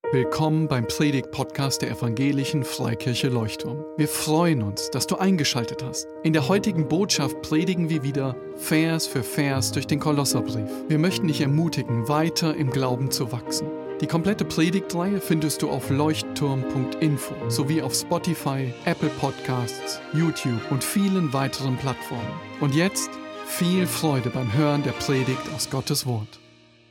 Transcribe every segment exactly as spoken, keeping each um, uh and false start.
Willkommen beim Predigt-Podcast der Evangelischen Freikirche Leuchtturm. Wir freuen uns, dass du eingeschaltet hast. In der heutigen Botschaft predigen wir wieder Vers für Vers durch den Kolosserbrief. Wir möchten dich ermutigen, weiter im Glauben zu wachsen. Die komplette Predigtreihe findest du auf leuchtturm punkt info sowie auf Spotify, Apple Podcasts, YouTube und vielen weiteren Plattformen. Und jetzt viel Freude beim Hören der Predigt aus Gottes Wort.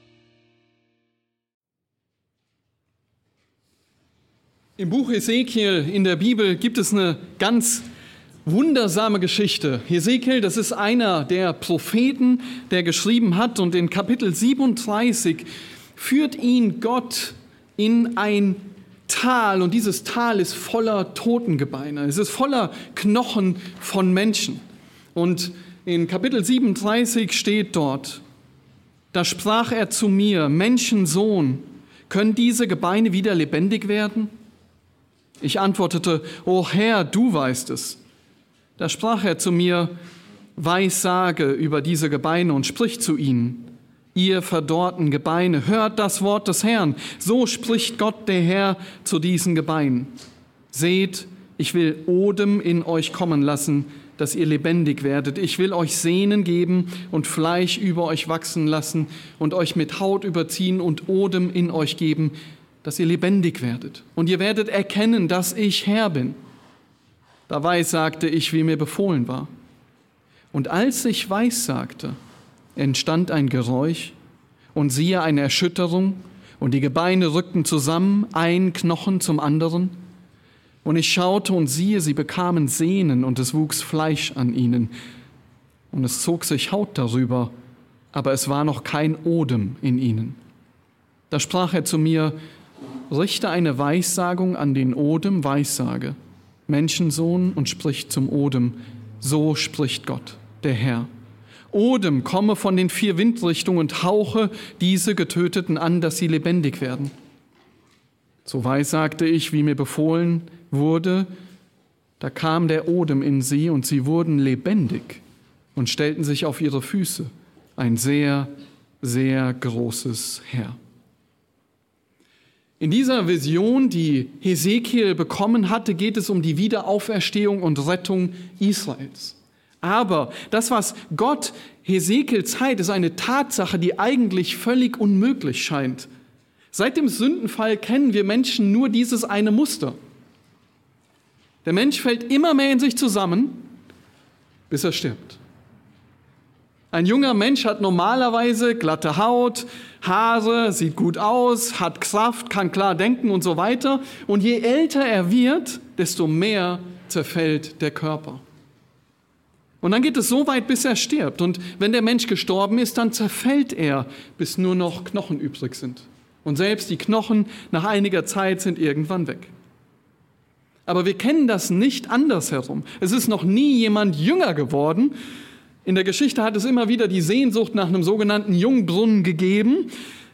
Im Buch Hesekiel in der Bibel gibt es eine ganz wundersame Geschichte. Hesekiel, das ist einer der Propheten, der geschrieben hat, und in Kapitel siebenunddreißig führt ihn Gott in ein Tal, und dieses Tal ist voller Totengebeine. Es ist voller Knochen von Menschen. Und in Kapitel siebenunddreißig steht dort: Da sprach er zu mir: Menschensohn, können diese Gebeine wieder lebendig werden? Ich antwortete: O Herr, du weißt es. Da sprach er zu mir: Weissage über diese Gebeine und sprich zu ihnen: Ihr verdorrten Gebeine, hört das Wort des Herrn. So spricht Gott der Herr zu diesen Gebeinen: Seht, ich will Odem in euch kommen lassen, dass ihr lebendig werdet. Ich will euch Sehnen geben und Fleisch über euch wachsen lassen und euch mit Haut überziehen und Odem in euch geben, dass ihr lebendig werdet. Und ihr werdet erkennen, dass ich Herr bin. Da weissagte ich, wie mir befohlen war. Und als ich weissagte, entstand ein Geräusch und siehe, eine Erschütterung, und die Gebeine rückten zusammen, ein Knochen zum anderen. Und ich schaute und siehe, sie bekamen Sehnen, und es wuchs Fleisch an ihnen. Und es zog sich Haut darüber, aber es war noch kein Odem in ihnen. Da sprach er zu mir: Richte eine Weissagung an den Odem, Weissage, Menschensohn, und sprich zum Odem: So spricht Gott, der Herr. Odem, komme von den vier Windrichtungen und hauche diese Getöteten an, dass sie lebendig werden. So weissagte ich, wie mir befohlen wurde. Da kam der Odem in sie, und sie wurden lebendig und stellten sich auf ihre Füße. Ein sehr, sehr großes Heer. In dieser Vision, die Hesekiel bekommen hatte, geht es um die Wiederauferstehung und Rettung Israels. Aber das, was Gott Hesekiel zeigt, ist eine Tatsache, die eigentlich völlig unmöglich scheint. Seit dem Sündenfall kennen wir Menschen nur dieses eine Muster. Der Mensch fällt immer mehr in sich zusammen, bis er stirbt. Ein junger Mensch hat normalerweise glatte Haut, Haare, sieht gut aus, hat Kraft, kann klar denken und so weiter. Und je älter er wird, desto mehr zerfällt der Körper. Und dann geht es so weit, bis er stirbt. Und wenn der Mensch gestorben ist, dann zerfällt er, bis nur noch Knochen übrig sind. Und selbst die Knochen nach einiger Zeit sind irgendwann weg. Aber wir kennen das nicht andersherum. Es ist noch nie jemand jünger geworden. In der Geschichte hat es immer wieder die Sehnsucht nach einem sogenannten Jungbrunnen gegeben,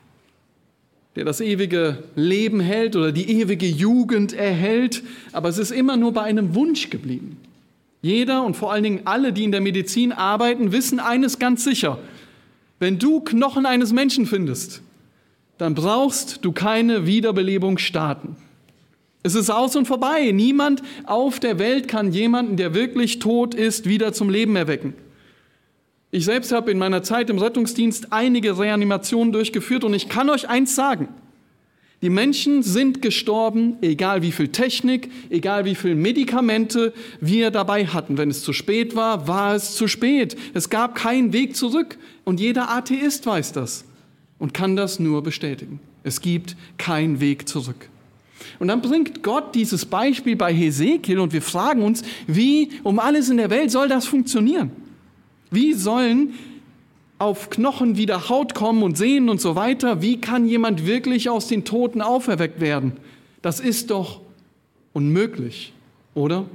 der das ewige Leben hält oder die ewige Jugend erhält. Aber es ist immer nur bei einem Wunsch geblieben. Jeder und vor allen Dingen alle, die in der Medizin arbeiten, wissen eines ganz sicher: Wenn du Knochen eines Menschen findest, dann brauchst du keine Wiederbelebung starten. Es ist aus und vorbei. Niemand auf der Welt kann jemanden, der wirklich tot ist, wieder zum Leben erwecken. Ich selbst habe in meiner Zeit im Rettungsdienst einige Reanimationen durchgeführt, und ich kann euch eins sagen: Die Menschen sind gestorben, egal wie viel Technik, egal wie viel Medikamente wir dabei hatten. Wenn es zu spät war, war es zu spät. Es gab keinen Weg zurück, und jeder Atheist weiß das und kann das nur bestätigen. Es gibt keinen Weg zurück. Und dann bringt Gott dieses Beispiel bei Hesekiel, und wir fragen uns, wie um alles in der Welt soll das funktionieren? Wie sollen auf Knochen wieder Haut kommen und Sehnen und so weiter? Wie kann jemand wirklich aus den Toten auferweckt werden? Das ist doch unmöglich, oder?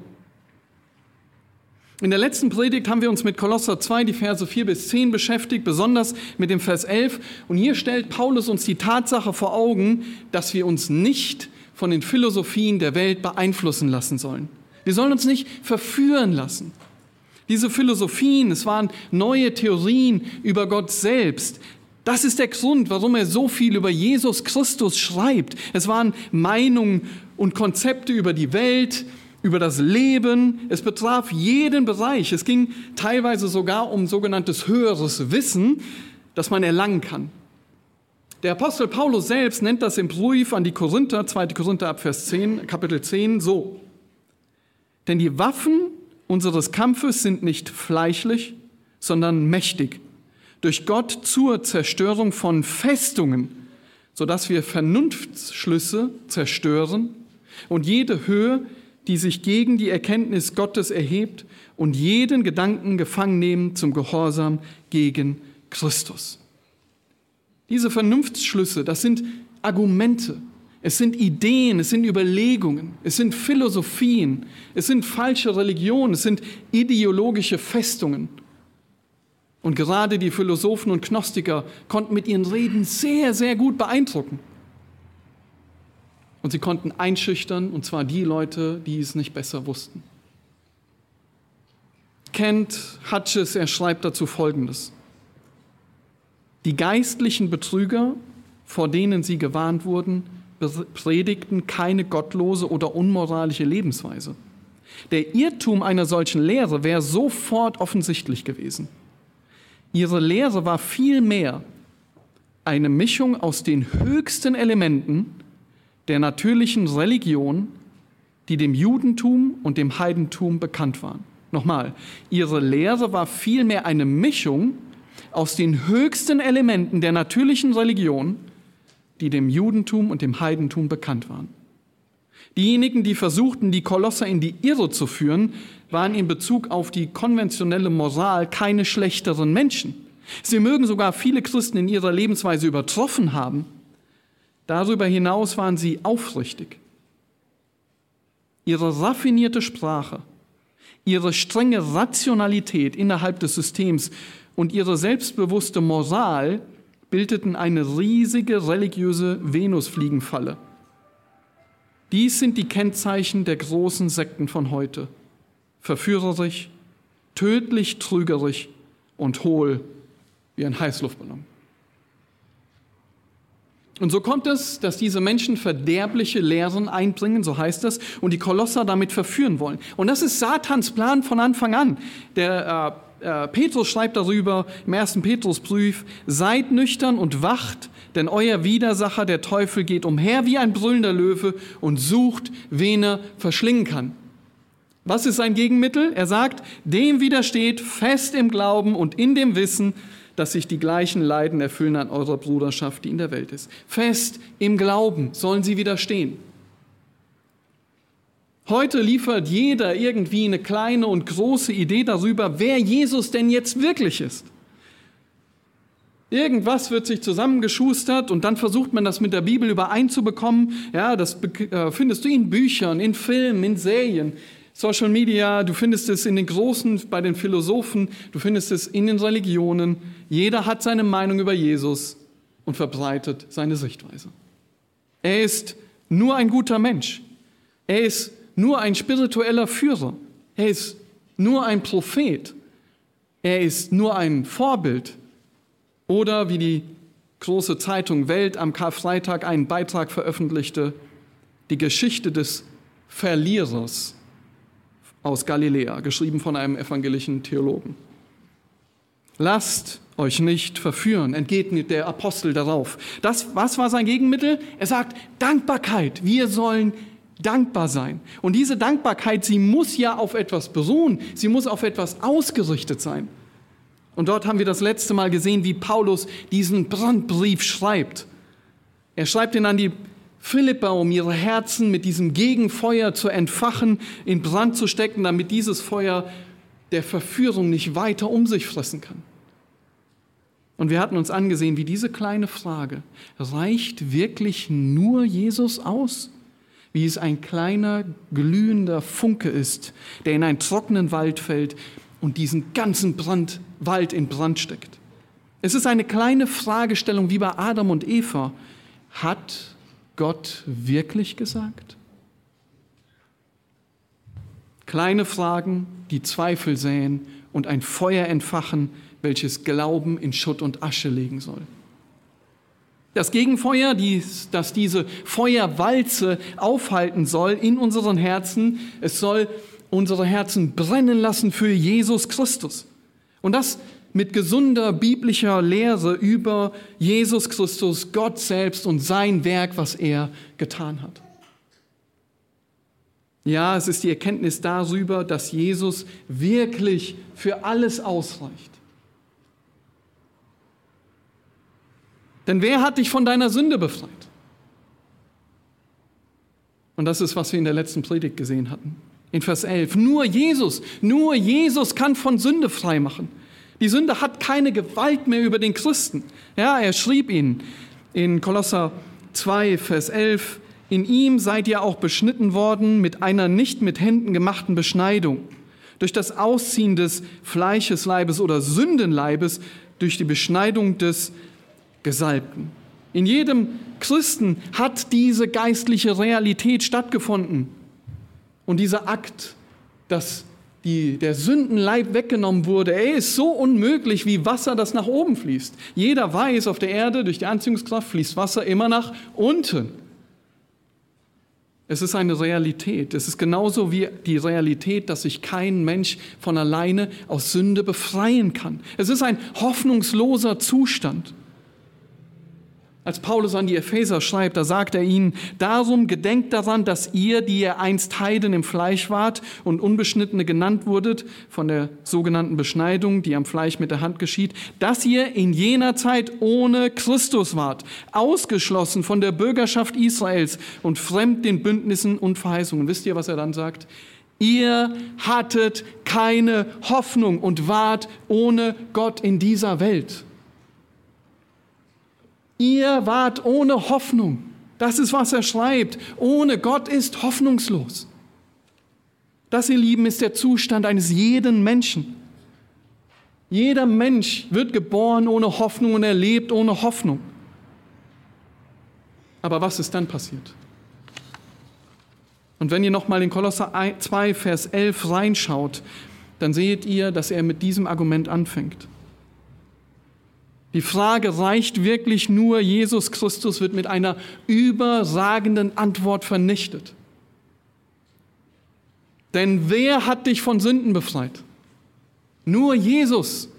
In der letzten Predigt haben wir uns mit Kolosser zwei, die Verse vier bis zehn beschäftigt, besonders mit dem Vers elf. Und hier stellt Paulus uns die Tatsache vor Augen, dass wir uns nicht von den Philosophien der Welt beeinflussen lassen sollen. Wir sollen uns nicht verführen lassen. Diese Philosophien, es waren neue Theorien über Gott selbst. Das ist der Grund, warum er so viel über Jesus Christus schreibt. Es waren Meinungen und Konzepte über die Welt, über das Leben. Es betraf jeden Bereich. Es ging teilweise sogar um sogenanntes höheres Wissen, das man erlangen kann. Der Apostel Paulus selbst nennt das im Brief an die Korinther, zweiter Korinther ab Vers zehn, Kapitel zehn, so. Denn die Waffen unseres Kampfes sind nicht fleischlich, sondern mächtig, durch Gott zur Zerstörung von Festungen, sodass wir Vernunftsschlüsse zerstören und jede Höhe, die sich gegen die Erkenntnis Gottes erhebt und jeden Gedanken gefangen nehmen zum Gehorsam gegen Christus. Diese Vernunftsschlüsse, das sind Argumente, es sind Ideen, es sind Überlegungen, es sind Philosophien, es sind falsche Religionen, es sind ideologische Festungen. Und gerade die Philosophen und Gnostiker konnten mit ihren Reden sehr, sehr gut beeindrucken. Und sie konnten einschüchtern, und zwar die Leute, die es nicht besser wussten. Kent Hughes, er schreibt dazu Folgendes. Die geistlichen Betrüger, vor denen sie gewarnt wurden, predigten keine gottlose oder unmoralische Lebensweise. Der Irrtum einer solchen Lehre wäre sofort offensichtlich gewesen. Ihre Lehre war vielmehr eine Mischung aus den höchsten Elementen der natürlichen Religion, die dem Judentum und dem Heidentum bekannt waren. Nochmal, ihre Lehre war vielmehr eine Mischung aus den höchsten Elementen der natürlichen Religion, die dem Judentum und dem Heidentum bekannt waren. Diejenigen, die versuchten, die Kolosser in die Irre zu führen, waren in Bezug auf die konventionelle Moral keine schlechteren Menschen. Sie mögen sogar viele Christen in ihrer Lebensweise übertroffen haben. Darüber hinaus waren sie aufrichtig. Ihre raffinierte Sprache, ihre strenge Rationalität innerhalb des Systems und ihre selbstbewusste Moral bildeten eine riesige religiöse Venusfliegenfalle. Dies sind die Kennzeichen der großen Sekten von heute. Verführerisch, tödlich trügerisch und hohl wie ein Heißluftballon. Und so kommt es, dass diese Menschen verderbliche Lehren einbringen, so heißt es, und die Kolosser damit verführen wollen. Und das ist Satans Plan von Anfang an. Der äh, äh, Petrus schreibt darüber im ersten Petrusbrief, seid nüchtern und wacht, denn euer Widersacher, der Teufel, geht umher wie ein brüllender Löwe und sucht, wen er verschlingen kann. Was ist sein Gegenmittel? Er sagt, dem widersteht fest im Glauben und in dem Wissen, dass sich die gleichen Leiden erfüllen an eurer Bruderschaft, die in der Welt ist. Fest im Glauben sollen sie widerstehen. Heute liefert jeder irgendwie eine kleine und große Idee darüber, wer Jesus denn jetzt wirklich ist. Irgendwas wird sich zusammengeschustert und dann versucht man das mit der Bibel übereinzubekommen. Ja, das äh, findest du in Büchern, in Filmen, in Serien, Social Media, du findest es in den Großen, bei den Philosophen, du findest es in den Religionen. Jeder hat seine Meinung über Jesus und verbreitet seine Sichtweise. Er ist nur ein guter Mensch. Er ist nur ein spiritueller Führer. Er ist nur ein Prophet. Er ist nur ein Vorbild. Oder wie die große Zeitung Welt am Karfreitag einen Beitrag veröffentlichte, die Geschichte des Verlierers aus Galiläa, geschrieben von einem evangelischen Theologen. Lasst euch nicht verführen, entgegnet der Apostel darauf. Das, was war sein Gegenmittel? Er sagt, Dankbarkeit. Wir sollen dankbar sein. Und diese Dankbarkeit, sie muss ja auf etwas beruhen. Sie muss auf etwas ausgerichtet sein. Und dort haben wir das letzte Mal gesehen, wie Paulus diesen Brandbrief schreibt. Er schreibt ihn an die Philipper, um ihre Herzen mit diesem Gegenfeuer zu entfachen, in Brand zu stecken, damit dieses Feuer der Verführung nicht weiter um sich fressen kann. Und wir hatten uns angesehen, wie diese kleine Frage, reicht wirklich nur Jesus aus? Wie es ein kleiner, glühender Funke ist, der in einen trockenen Wald fällt und diesen ganzen Brand, Wald in Brand steckt. Es ist eine kleine Fragestellung wie bei Adam und Eva. Hat Gott wirklich gesagt? Kleine Fragen, die Zweifel säen und ein Feuer entfachen, welches Glauben in Schutt und Asche legen soll. Das Gegenfeuer, dies, das diese Feuerwalze aufhalten soll in unseren Herzen, es soll unsere Herzen brennen lassen für Jesus Christus. Und das mit gesunder biblischer Lehre über Jesus Christus, Gott selbst und sein Werk, was er getan hat. Ja, es ist die Erkenntnis darüber, dass Jesus wirklich für alles ausreicht. Denn wer hat dich von deiner Sünde befreit? Und das ist, was wir in der letzten Predigt gesehen hatten. In Vers elf. Nur Jesus, nur Jesus kann von Sünde frei machen. Die Sünde hat keine Gewalt mehr über den Christen. Ja, er schrieb ihnen in Kolosser zwei, Vers elf, in ihm seid ihr auch beschnitten worden mit einer nicht mit Händen gemachten Beschneidung, durch das Ausziehen des Fleischesleibes oder Sündenleibes, durch die Beschneidung des Gesalbten. In jedem Christen hat diese geistliche Realität stattgefunden. Und dieser Akt, dass die, der Sündenleib weggenommen wurde, er ist so unmöglich wie Wasser, das nach oben fließt. Jeder weiß, auf der Erde durch die Anziehungskraft fließt Wasser immer nach unten. Es ist eine Realität. Es ist genauso wie die Realität, dass sich kein Mensch von alleine aus Sünde befreien kann. Es ist ein hoffnungsloser Zustand. Als Paulus an die Epheser schreibt, da sagt er ihnen, darum gedenkt daran, dass ihr, die ihr einst Heiden im Fleisch wart und Unbeschnittene genannt wurdet, von der sogenannten Beschneidung, die am Fleisch mit der Hand geschieht, dass ihr in jener Zeit ohne Christus wart, ausgeschlossen von der Bürgerschaft Israels und fremd den Bündnissen und Verheißungen. Wisst ihr, was er dann sagt? Ihr hattet keine Hoffnung und wart ohne Gott in dieser Welt. Ihr wart ohne Hoffnung. Das ist, was er schreibt. Ohne Gott ist hoffnungslos. Das, ihr Lieben, ist der Zustand eines jeden Menschen. Jeder Mensch wird geboren ohne Hoffnung und er lebt ohne Hoffnung. Aber was ist dann passiert? Und wenn ihr nochmal in Kolosser zwei, Vers elf reinschaut, dann seht ihr, dass er mit diesem Argument anfängt. Die Frage, reicht wirklich nur Jesus Christus, wird mit einer überragenden Antwort vernichtet. Denn wer hat dich von Sünden befreit? Nur Jesus.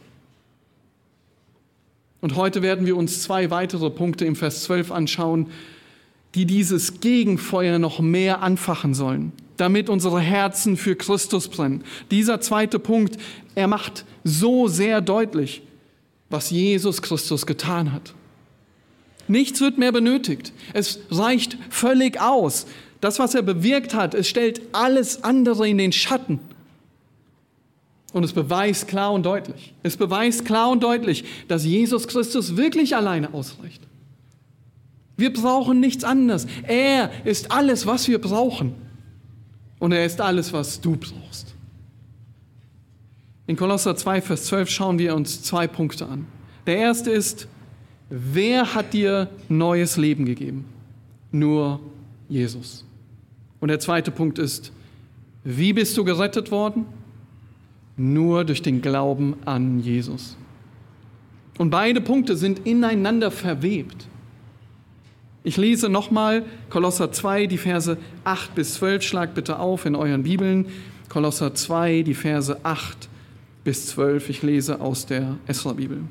Und heute werden wir uns zwei weitere Punkte im Vers zwölf anschauen, die dieses Gegenfeuer noch mehr anfachen sollen, damit unsere Herzen für Christus brennen. Dieser zweite Punkt, er macht so sehr deutlich, was Jesus Christus getan hat. Nichts wird mehr benötigt. Es reicht völlig aus. Das, was er bewirkt hat, es stellt alles andere in den Schatten. Und es beweist klar und deutlich, es beweist klar und deutlich, dass Jesus Christus wirklich alleine ausreicht. Wir brauchen nichts anderes. Er ist alles, was wir brauchen. Und er ist alles, was du brauchst. In Kolosser zwei, Vers zwölf schauen wir uns zwei Punkte an. Der erste ist, wer hat dir neues Leben gegeben? Nur Jesus. Und der zweite Punkt ist, wie bist du gerettet worden? Nur durch den Glauben an Jesus. Und beide Punkte sind ineinander verwebt. Ich lese nochmal Kolosser zwei, die Verse acht bis zwölf. Schlagt bitte auf in euren Bibeln. Kolosser zwei, die Verse acht bis zwölf. Ich lese aus der Esra-Bibel.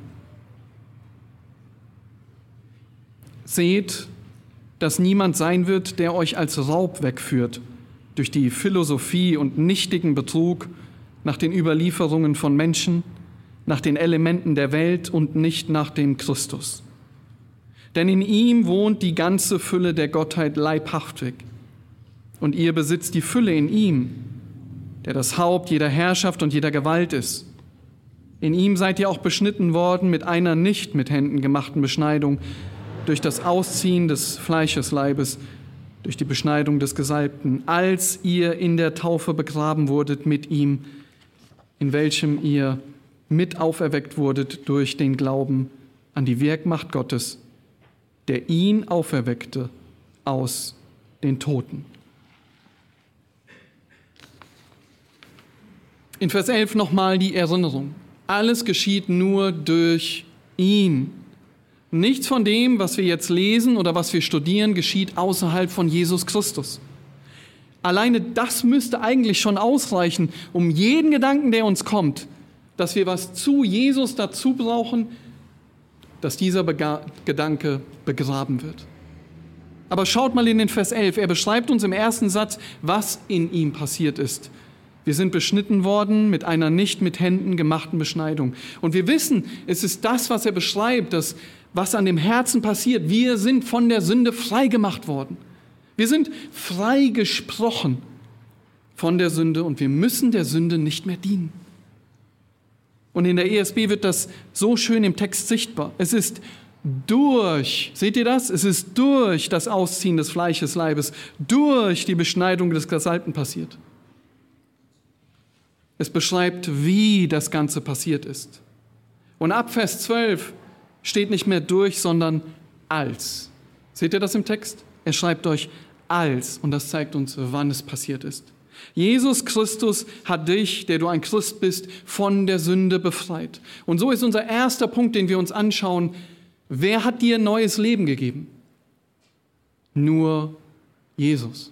Seht, dass niemand sein wird, der euch als Raub wegführt, durch die Philosophie und nichtigen Betrug, nach den Überlieferungen von Menschen, nach den Elementen der Welt und nicht nach dem Christus. Denn in ihm wohnt die ganze Fülle der Gottheit leibhaftig. Und ihr besitzt die Fülle in ihm, der das Haupt jeder Herrschaft und jeder Gewalt ist. In ihm seid ihr auch beschnitten worden mit einer nicht mit Händen gemachten Beschneidung, durch das Ausziehen des Fleischesleibes, durch die Beschneidung des Gesalbten, als ihr in der Taufe begraben wurdet mit ihm, in welchem ihr mit auferweckt wurdet durch den Glauben an die Wirkmacht Gottes, der ihn auferweckte aus den Toten. In Vers elf nochmal die Erinnerung. Alles geschieht nur durch ihn. Nichts von dem, was wir jetzt lesen oder was wir studieren, geschieht außerhalb von Jesus Christus. Alleine das müsste eigentlich schon ausreichen, um jeden Gedanken, der uns kommt, dass wir was zu Jesus dazu brauchen, dass dieser Bega- Gedanke begraben wird. Aber schaut mal in den Vers elf. Er beschreibt uns im ersten Satz, was in ihm passiert ist. Wir sind beschnitten worden mit einer nicht mit Händen gemachten Beschneidung. Und wir wissen, es ist das, was er beschreibt, das, was an dem Herzen passiert. Wir sind von der Sünde frei gemacht worden. Wir sind frei gesprochen von der Sünde und wir müssen der Sünde nicht mehr dienen. Und in der E S B wird das so schön im Text sichtbar. Es ist durch, seht ihr das? Es ist durch das Ausziehen des Fleisches, Leibes, durch die Beschneidung des Gesalbten passiert. Es beschreibt, wie das Ganze passiert ist. Und ab Vers zwölf steht nicht mehr durch, sondern als. Seht ihr das im Text? Er schreibt euch als, und das zeigt uns, wann es passiert ist. Jesus Christus hat dich, der du ein Christ bist, von der Sünde befreit. Und so ist unser erster Punkt, den wir uns anschauen. Wer hat dir neues Leben gegeben? Nur Jesus.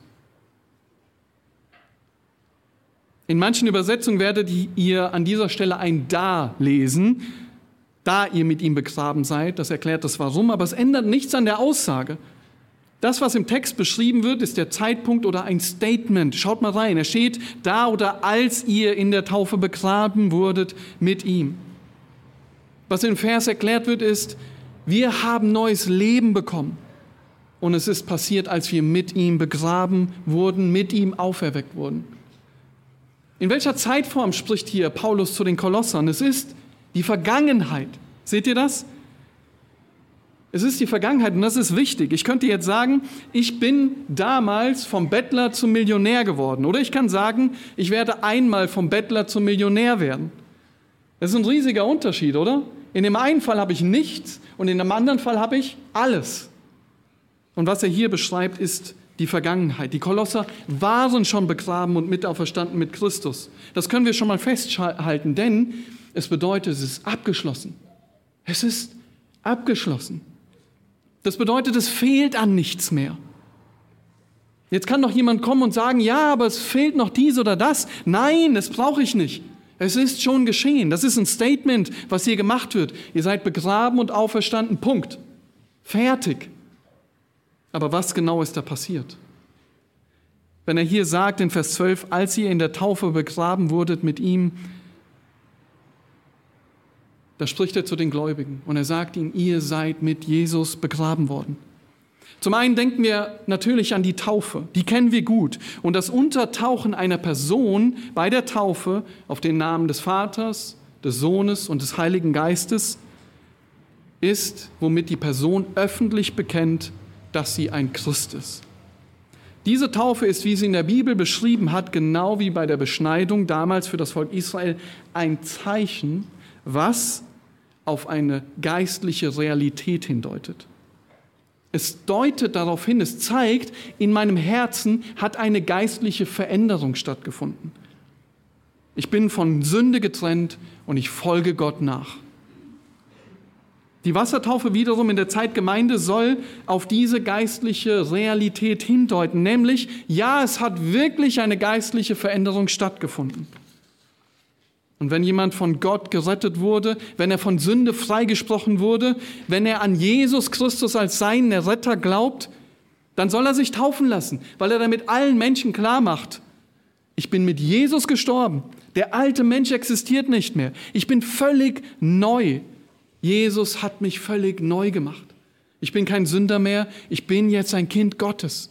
In manchen Übersetzungen werdet ihr an dieser Stelle ein Da lesen, da ihr mit ihm begraben seid. Das erklärt das Warum, aber es ändert nichts an der Aussage. Das, was im Text beschrieben wird, ist der Zeitpunkt oder ein Statement. Schaut mal rein, er steht da oder als ihr in der Taufe begraben wurdet mit ihm. Was im Vers erklärt wird, ist, wir haben neues Leben bekommen. Und es ist passiert, als wir mit ihm begraben wurden, mit ihm auferweckt wurden. In welcher Zeitform spricht hier Paulus zu den Kolossern? Es ist die Vergangenheit. Seht ihr das? Es ist die Vergangenheit und das ist wichtig. Ich könnte jetzt sagen, ich bin damals vom Bettler zum Millionär geworden. Oder ich kann sagen, ich werde einmal vom Bettler zum Millionär werden. Das ist ein riesiger Unterschied, oder? In dem einen Fall habe ich nichts und in dem anderen Fall habe ich alles. Und was er hier beschreibt, ist die Vergangenheit. Die Kolosser waren schon begraben und mit auferstanden mit Christus. Das können wir schon mal festhalten, denn es bedeutet, es ist abgeschlossen. Es ist abgeschlossen. Das bedeutet, es fehlt an nichts mehr. Jetzt kann doch jemand kommen und sagen, ja, aber es fehlt noch dies oder das. Nein, das brauche ich nicht. Es ist schon geschehen. Das ist ein Statement, was hier gemacht wird. Ihr seid begraben und auferstanden, Punkt. Fertig. Aber was genau ist da passiert? Wenn er hier sagt in Vers zwölf, als ihr in der Taufe begraben wurdet mit ihm, da spricht er zu den Gläubigen und er sagt ihnen, ihr seid mit Jesus begraben worden. Zum einen denken wir natürlich an die Taufe, die kennen wir gut. Und das Untertauchen einer Person bei der Taufe auf den Namen des Vaters, des Sohnes und des Heiligen Geistes ist, womit die Person öffentlich bekennt, dass sie ein Christ ist. Diese Taufe ist, wie sie in der Bibel beschrieben hat, genau wie bei der Beschneidung damals für das Volk Israel, ein Zeichen, was auf eine geistliche Realität hindeutet. Es deutet darauf hin, es zeigt, in meinem Herzen hat eine geistliche Veränderung stattgefunden. Ich bin von Sünde getrennt und ich folge Gott nach. Die Wassertaufe wiederum in der Zeitgemeinde soll auf diese geistliche Realität hindeuten, nämlich, ja, es hat wirklich eine geistliche Veränderung stattgefunden. Und wenn jemand von Gott gerettet wurde, wenn er von Sünde freigesprochen wurde, wenn er an Jesus Christus als seinen Retter glaubt, dann soll er sich taufen lassen, weil er damit allen Menschen klar macht, ich bin mit Jesus gestorben, der alte Mensch existiert nicht mehr, ich bin völlig neu. Jesus hat mich völlig neu gemacht. Ich bin kein Sünder mehr, ich bin jetzt ein Kind Gottes.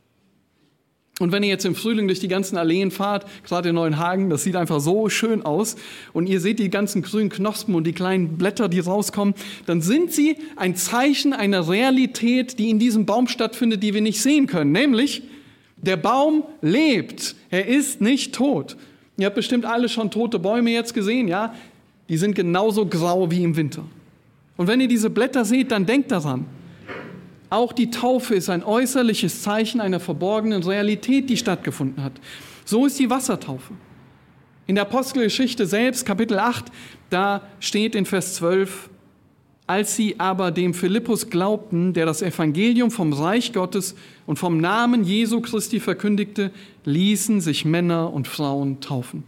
Und wenn ihr jetzt im Frühling durch die ganzen Alleen fahrt, gerade in Neuenhagen, das sieht einfach so schön aus, und ihr seht die ganzen grünen Knospen und die kleinen Blätter, die rauskommen, dann sind sie ein Zeichen einer Realität, die in diesem Baum stattfindet, die wir nicht sehen können. Nämlich, der Baum lebt, er ist nicht tot. Ihr habt bestimmt alle schon tote Bäume jetzt gesehen, ja? Die sind genauso grau wie im Winter. Und wenn ihr diese Blätter seht, dann denkt daran, auch die Taufe ist ein äußerliches Zeichen einer verborgenen Realität, die stattgefunden hat. So ist die Wassertaufe. In der Apostelgeschichte selbst, Kapitel acht, da steht in Vers zwölf, Als sie aber dem Philippus glaubten, der das Evangelium vom Reich Gottes und vom Namen Jesu Christi verkündigte, ließen sich Männer und Frauen taufen.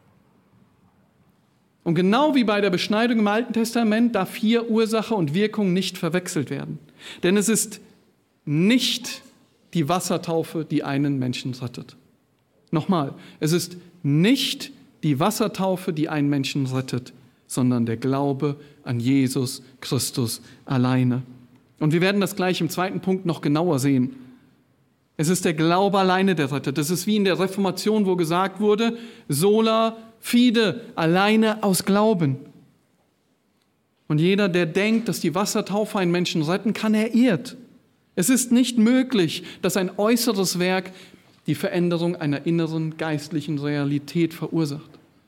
Und genau wie bei der Beschneidung im Alten Testament darf hier Ursache und Wirkung nicht verwechselt werden. Denn es ist nicht die Wassertaufe, die einen Menschen rettet. Nochmal, es ist nicht die Wassertaufe, die einen Menschen rettet, sondern der Glaube an Jesus Christus alleine. Und wir werden das gleich im zweiten Punkt noch genauer sehen. Es ist der Glaube alleine, der rettet. Das ist wie in der Reformation, wo gesagt wurde, sola fide, alleine aus Glauben. Und jeder, der denkt, dass die Wassertaufe einen Menschen retten kann, er irrt. Es ist nicht möglich, dass ein äußeres Werk die Veränderung einer inneren geistlichen Realität verursacht.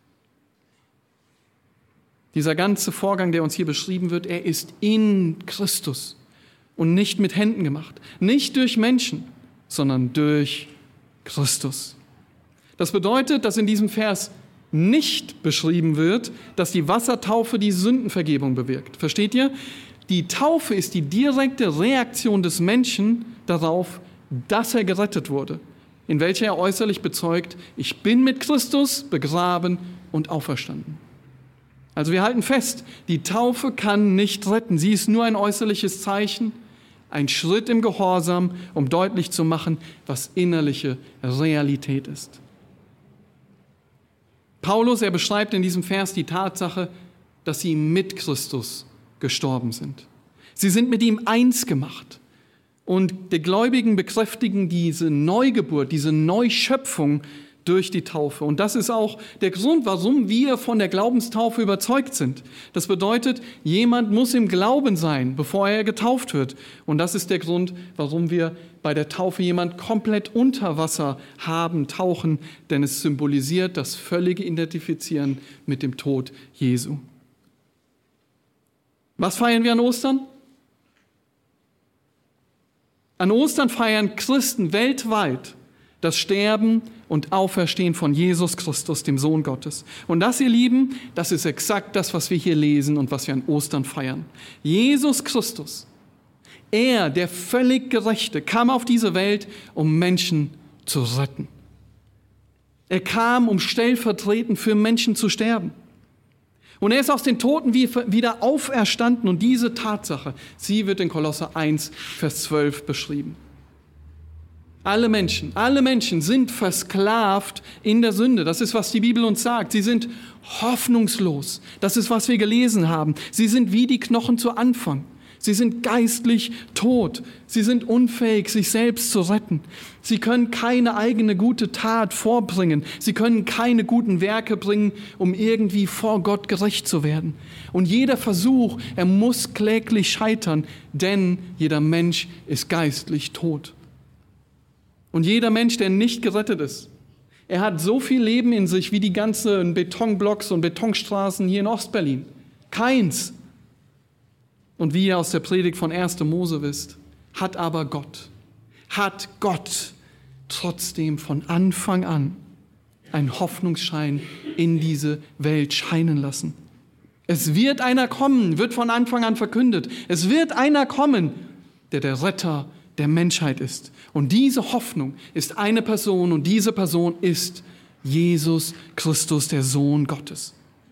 Dieser ganze Vorgang, der uns hier beschrieben wird, er ist in Christus und nicht mit Händen gemacht. Nicht durch Menschen, sondern durch Christus. Das bedeutet, dass in diesem Vers nicht beschrieben wird, dass die Wassertaufe die Sündenvergebung bewirkt. Versteht ihr? Die Taufe ist die direkte Reaktion des Menschen darauf, dass er gerettet wurde, in welcher er äußerlich bezeugt, ich bin mit Christus begraben und auferstanden. Also wir halten fest, die Taufe kann nicht retten. Sie ist nur ein äußerliches Zeichen, ein Schritt im Gehorsam, um deutlich zu machen, was innerliche Realität ist. Paulus, er beschreibt in diesem Vers die Tatsache, dass sie mit Christus gestorben sind. Sie sind mit ihm eins gemacht. Und die Gläubigen bekräftigen diese Neugeburt, diese Neuschöpfung durch die Taufe. Und das ist auch der Grund, warum wir von der Glaubenstaufe überzeugt sind. Das bedeutet, jemand muss im Glauben sein, bevor er getauft wird. Und das ist der Grund, warum wir bei der Taufe jemand komplett unter Wasser haben, tauchen, denn es symbolisiert das völlige Identifizieren mit dem Tod Jesu. Was feiern wir an Ostern? An Ostern feiern Christen weltweit das Sterben und Auferstehen von Jesus Christus, dem Sohn Gottes. Und das, ihr Lieben, das ist exakt das, was wir hier lesen und was wir an Ostern feiern. Jesus Christus, er, der völlig Gerechte, kam auf diese Welt, um Menschen zu retten. Er kam, um stellvertretend für Menschen zu sterben. Und er ist aus den Toten wieder auferstanden. Und diese Tatsache, sie wird in Kolosser eins, Vers zwölf beschrieben. Alle Menschen, alle Menschen sind versklavt in der Sünde. Das ist, was die Bibel uns sagt. Sie sind hoffnungslos. Das ist, was wir gelesen haben. Sie sind wie die Knochen zu Anfang. Sie sind geistlich tot. Sie sind unfähig, sich selbst zu retten. Sie können keine eigene gute Tat vorbringen. Sie können keine guten Werke bringen, um irgendwie vor Gott gerecht zu werden. Und jeder Versuch, er muss kläglich scheitern, denn jeder Mensch ist geistlich tot. Und jeder Mensch, der nicht gerettet ist, er hat so viel Leben in sich wie die ganzen Betonblocks und Betonstraßen hier in Ostberlin. Keins. Und wie ihr aus der Predigt von erster Mose wisst, hat aber Gott, hat Gott trotzdem von Anfang an einen Hoffnungsschein in diese Welt scheinen lassen. Es wird einer kommen, wird von Anfang an verkündet. Es wird einer kommen, der der Retter der Menschheit ist. Und diese Hoffnung ist eine Person und diese Person ist Jesus Christus, der Sohn Gottes.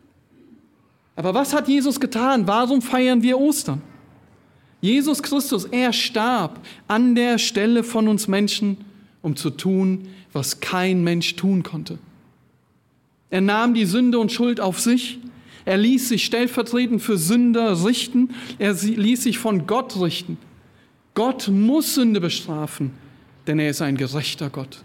Aber was hat Jesus getan? Warum feiern wir Ostern? Jesus Christus, er starb an der Stelle von uns Menschen, um zu tun, was kein Mensch tun konnte. Er nahm die Sünde und Schuld auf sich. Er ließ sich stellvertretend für Sünder richten. Er ließ sich von Gott richten. Gott muss Sünde bestrafen, denn er ist ein gerechter Gott.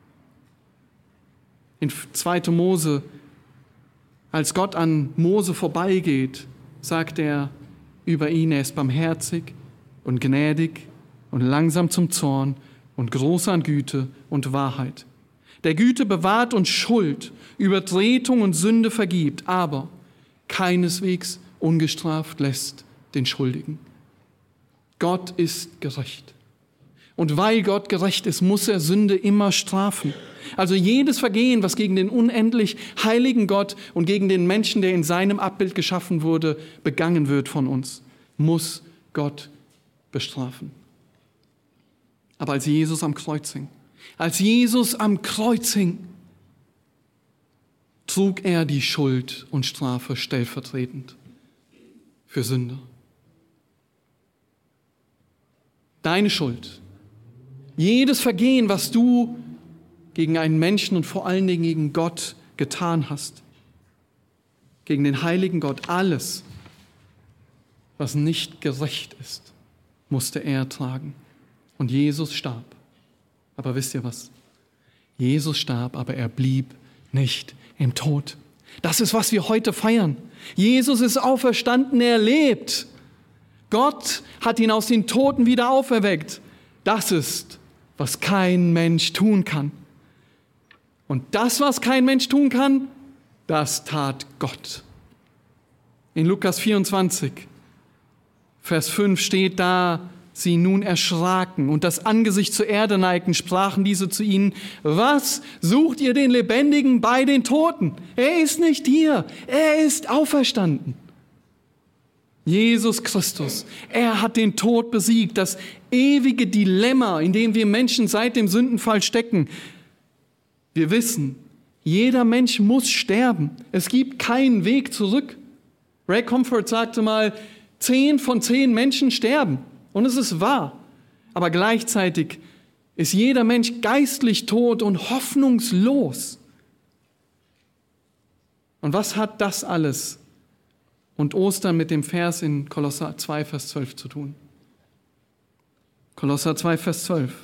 In zweiter Mose, als Gott an Mose vorbeigeht, sagt er über ihn, er ist barmherzig und gnädig und langsam zum Zorn und groß an Güte und Wahrheit. Der Güte bewahrt und Schuld, Übertretung und Sünde vergibt, aber keineswegs ungestraft lässt den Schuldigen. Gott ist gerecht. Und weil Gott gerecht ist, muss er Sünde immer strafen. Also jedes Vergehen, was gegen den unendlich heiligen Gott und gegen den Menschen, der in seinem Abbild geschaffen wurde, begangen wird von uns, muss Gott bestrafen. Aber als Jesus am Kreuz hing, als Jesus am Kreuz hing, trug er die Schuld und Strafe stellvertretend für Sünder. Deine Schuld, jedes Vergehen, was du gegen einen Menschen und vor allen Dingen gegen Gott getan hast, gegen den heiligen Gott, alles, was nicht gerecht ist, musste er tragen. Und Jesus starb. Aber wisst ihr was? Jesus starb, aber er blieb nicht im Tod. Das ist, was wir heute feiern. Jesus ist auferstanden, er lebt. Gott hat ihn aus den Toten wieder auferweckt. Das ist, was kein Mensch tun kann. Und das, was kein Mensch tun kann, das tat Gott. In Lukas vierundzwanzig, Vers fünf steht da, sie nun erschraken und das Angesicht zur Erde neigten, sprachen diese zu ihnen, was sucht ihr den Lebendigen bei den Toten? Er ist nicht hier, er ist auferstanden. Jesus Christus, er hat den Tod besiegt, das ewige Dilemma, in dem wir Menschen seit dem Sündenfall stecken. Wir wissen, jeder Mensch muss sterben. Es gibt keinen Weg zurück. Ray Comfort sagte mal, zehn von zehn Menschen sterben. Und es ist wahr. Aber gleichzeitig ist jeder Mensch geistlich tot und hoffnungslos. Und was hat das alles und Ostern mit dem Vers in Kolosser zwei, Vers zwölf zu tun? Kolosser zwei, Vers zwölf.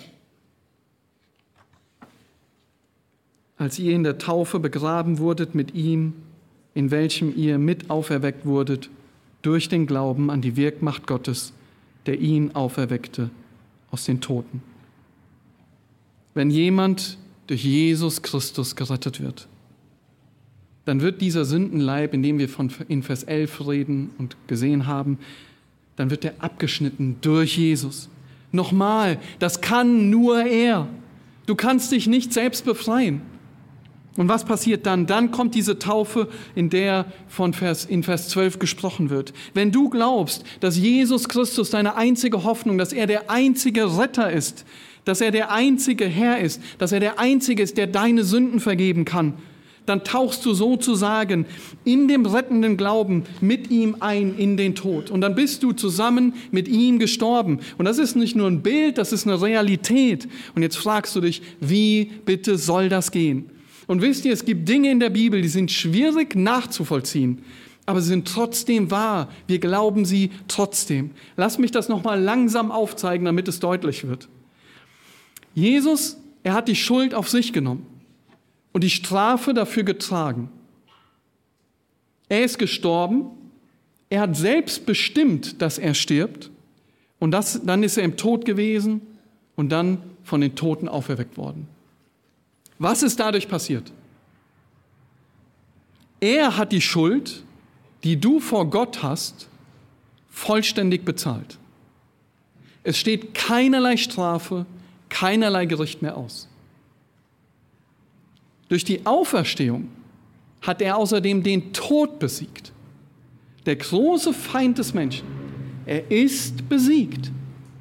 Als ihr in der Taufe begraben wurdet mit ihm, in welchem ihr mit auferweckt wurdet, durch den Glauben an die Wirkmacht Gottes, der ihn auferweckte aus den Toten. Wenn jemand durch Jesus Christus gerettet wird, dann wird dieser Sündenleib, in dem wir von in Vers elf reden und gesehen haben, dann wird er abgeschnitten durch Jesus. Nochmal, das kann nur er. Du kannst dich nicht selbst befreien. Und was passiert dann? Dann kommt diese Taufe, in der von Vers, in Vers zwölf gesprochen wird. Wenn du glaubst, dass Jesus Christus deine einzige Hoffnung, dass er der einzige Retter ist, dass er der einzige Herr ist, dass er der einzige ist, der deine Sünden vergeben kann, dann tauchst du sozusagen in dem rettenden Glauben mit ihm ein in den Tod. Und dann bist du zusammen mit ihm gestorben. Und das ist nicht nur ein Bild, das ist eine Realität. Und jetzt fragst du dich, wie bitte soll das gehen? Und wisst ihr, es gibt Dinge in der Bibel, die sind schwierig nachzuvollziehen, aber sie sind trotzdem wahr. Wir glauben sie trotzdem. Lass mich das nochmal langsam aufzeigen, damit es deutlich wird. Jesus, er hat die Schuld auf sich genommen und die Strafe dafür getragen. Er ist gestorben, er hat selbst bestimmt, dass er stirbt und das, dann ist er im Tod gewesen und dann von den Toten auferweckt worden. Was ist dadurch passiert? Er hat die Schuld, die du vor Gott hast, vollständig bezahlt. Es steht keinerlei Strafe, keinerlei Gericht mehr aus. Durch die Auferstehung hat er außerdem den Tod besiegt. Der große Feind des Menschen. Er ist besiegt.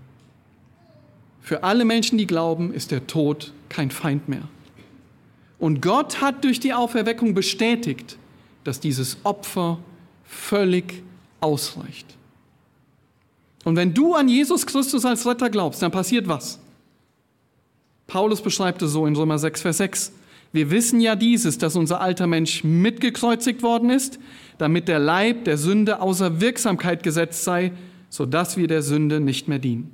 Für alle Menschen, die glauben, ist der Tod kein Feind mehr. Und Gott hat durch die Auferweckung bestätigt, dass dieses Opfer völlig ausreicht. Und wenn du an Jesus Christus als Retter glaubst, dann passiert was? Paulus beschreibt es so in Römer sechs, Vers sechs. Wir wissen ja dieses, dass unser alter Mensch mitgekreuzigt worden ist, damit der Leib der Sünde außer Wirksamkeit gesetzt sei, sodass wir der Sünde nicht mehr dienen.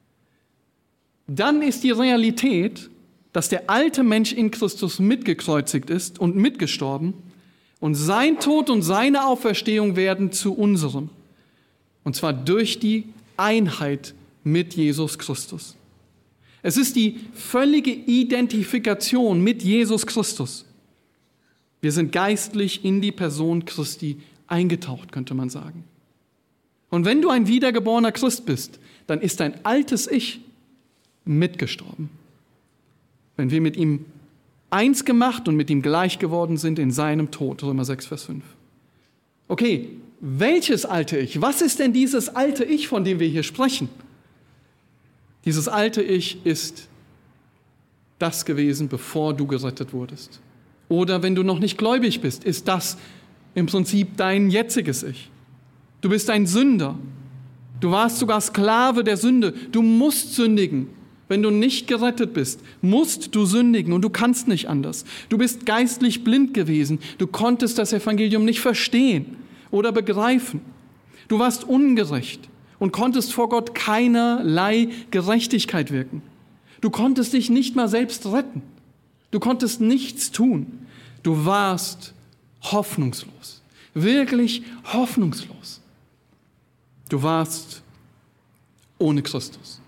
Dann ist die Realität, dass der alte Mensch in Christus mitgekreuzigt ist und mitgestorben und sein Tod und seine Auferstehung werden zu unserem. Und zwar durch die Einheit mit Jesus Christus. Es ist die völlige Identifikation mit Jesus Christus. Wir sind geistlich in die Person Christi eingetaucht, könnte man sagen. Und wenn du ein wiedergeborener Christ bist, dann ist dein altes Ich mitgestorben. Wenn wir mit ihm eins gemacht und mit ihm gleich geworden sind in seinem Tod, Römer sechs, Vers fünf. Okay, welches alte Ich? Was ist denn dieses alte Ich, von dem wir hier sprechen? Dieses alte Ich ist das gewesen, bevor du gerettet wurdest. Oder wenn du noch nicht gläubig bist, ist das im Prinzip dein jetziges Ich. Du bist ein Sünder. Du warst sogar Sklave der Sünde. Du musst sündigen. Wenn du nicht gerettet bist, musst du sündigen und du kannst nicht anders. Du bist geistlich blind gewesen. Du konntest das Evangelium nicht verstehen oder begreifen. Du warst ungerecht und konntest vor Gott keinerlei Gerechtigkeit wirken. Du konntest dich nicht mal selbst retten. Du konntest nichts tun. Du warst hoffnungslos. Wirklich hoffnungslos. Du warst ohne Christus.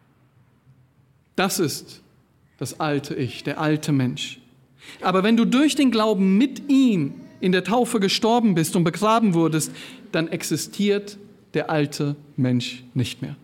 Das ist das alte Ich, der alte Mensch. Aber wenn du durch den Glauben mit ihm in der Taufe gestorben bist und begraben wurdest, dann existiert der alte Mensch nicht mehr.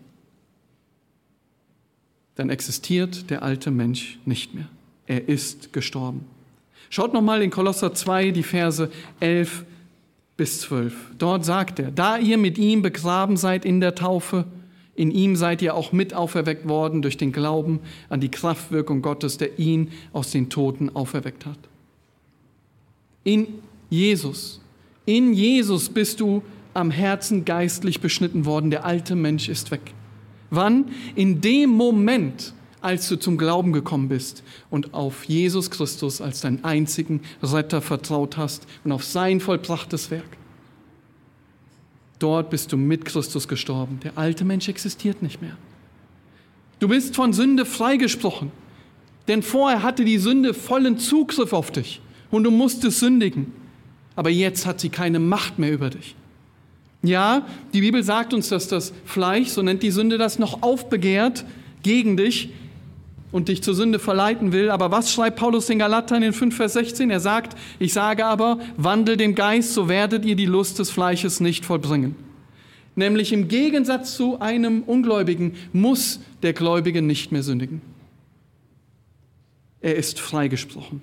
Dann existiert der alte Mensch nicht mehr. Er ist gestorben. Schaut nochmal in Kolosser zwei, die Verse elf bis zwölf. Dort sagt er, da ihr mit ihm begraben seid in der Taufe, in ihm seid ihr auch mit auferweckt worden durch den Glauben an die Kraftwirkung Gottes, der ihn aus den Toten auferweckt hat. In Jesus, in Jesus bist du am Herzen geistlich beschnitten worden. Der alte Mensch ist weg. Wann? In dem Moment, als du zum Glauben gekommen bist und auf Jesus Christus als deinen einzigen Retter vertraut hast und auf sein vollbrachtes Werk. Dort bist du mit Christus gestorben. Der alte Mensch existiert nicht mehr. Du bist von Sünde freigesprochen, denn vorher hatte die Sünde vollen Zugriff auf dich und du musstest sündigen. Aber jetzt hat sie keine Macht mehr über dich. Ja, die Bibel sagt uns, dass das Fleisch, so nennt die Sünde das, noch aufbegehrt gegen dich und dich zur Sünde verleiten will. Aber was schreibt Paulus den Galatern in fünf, Vers sechzehn? Er sagt, ich sage aber, wandelt im Geist, so werdet ihr die Lust des Fleisches nicht vollbringen. Nämlich im Gegensatz zu einem Ungläubigen muss der Gläubige nicht mehr sündigen. Er ist freigesprochen.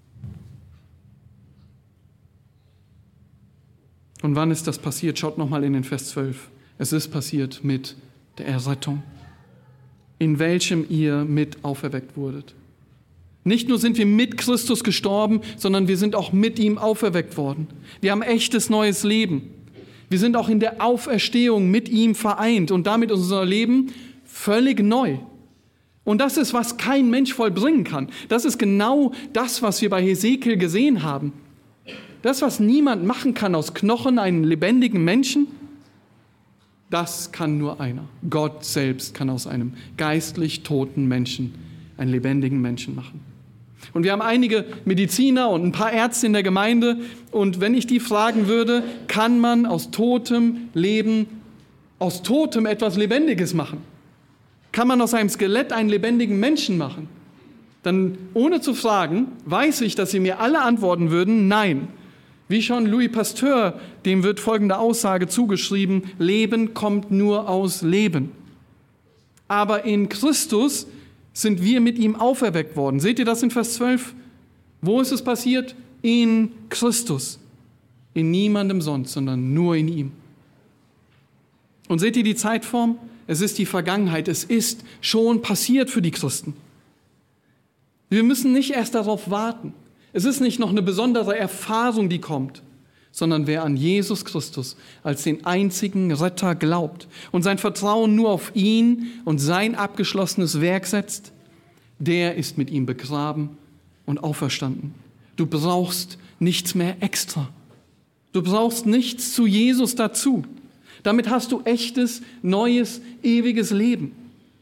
Und wann ist das passiert? Schaut nochmal in den Vers zwölf. Es ist passiert mit der Errettung, in welchem ihr mit auferweckt wurdet. Nicht nur sind wir mit Christus gestorben, sondern wir sind auch mit ihm auferweckt worden. Wir haben echtes neues Leben. Wir sind auch in der Auferstehung mit ihm vereint und damit unser Leben völlig neu. Und das ist, was kein Mensch vollbringen kann. Das ist genau das, was wir bei Hesekiel gesehen haben. Das, was niemand machen kann aus Knochen, einen lebendigen Menschen, das kann nur einer. Gott selbst kann aus einem geistlich toten Menschen einen lebendigen Menschen machen. Und wir haben einige Mediziner und ein paar Ärzte in der Gemeinde. Und wenn ich die fragen würde, kann man aus totem Leben, aus totem etwas Lebendiges machen? Kann man aus einem Skelett einen lebendigen Menschen machen? Dann, ohne zu fragen, weiß ich, dass sie mir alle antworten würden, nein. Wie schon Louis Pasteur, dem wird folgende Aussage zugeschrieben, Leben kommt nur aus Leben. Aber in Christus sind wir mit ihm auferweckt worden. Seht ihr das in Vers zwölf? Wo ist es passiert? In Christus. In niemandem sonst, sondern nur in ihm. Und seht ihr die Zeitform? Es ist die Vergangenheit. Es ist schon passiert für die Christen. Wir müssen nicht erst darauf warten. Es ist nicht noch eine besondere Erfahrung, die kommt, sondern wer an Jesus Christus als den einzigen Retter glaubt und sein Vertrauen nur auf ihn und sein abgeschlossenes Werk setzt, der ist mit ihm begraben und auferstanden. Du brauchst nichts mehr extra. Du brauchst nichts zu Jesus dazu. Damit hast du echtes, neues, ewiges Leben.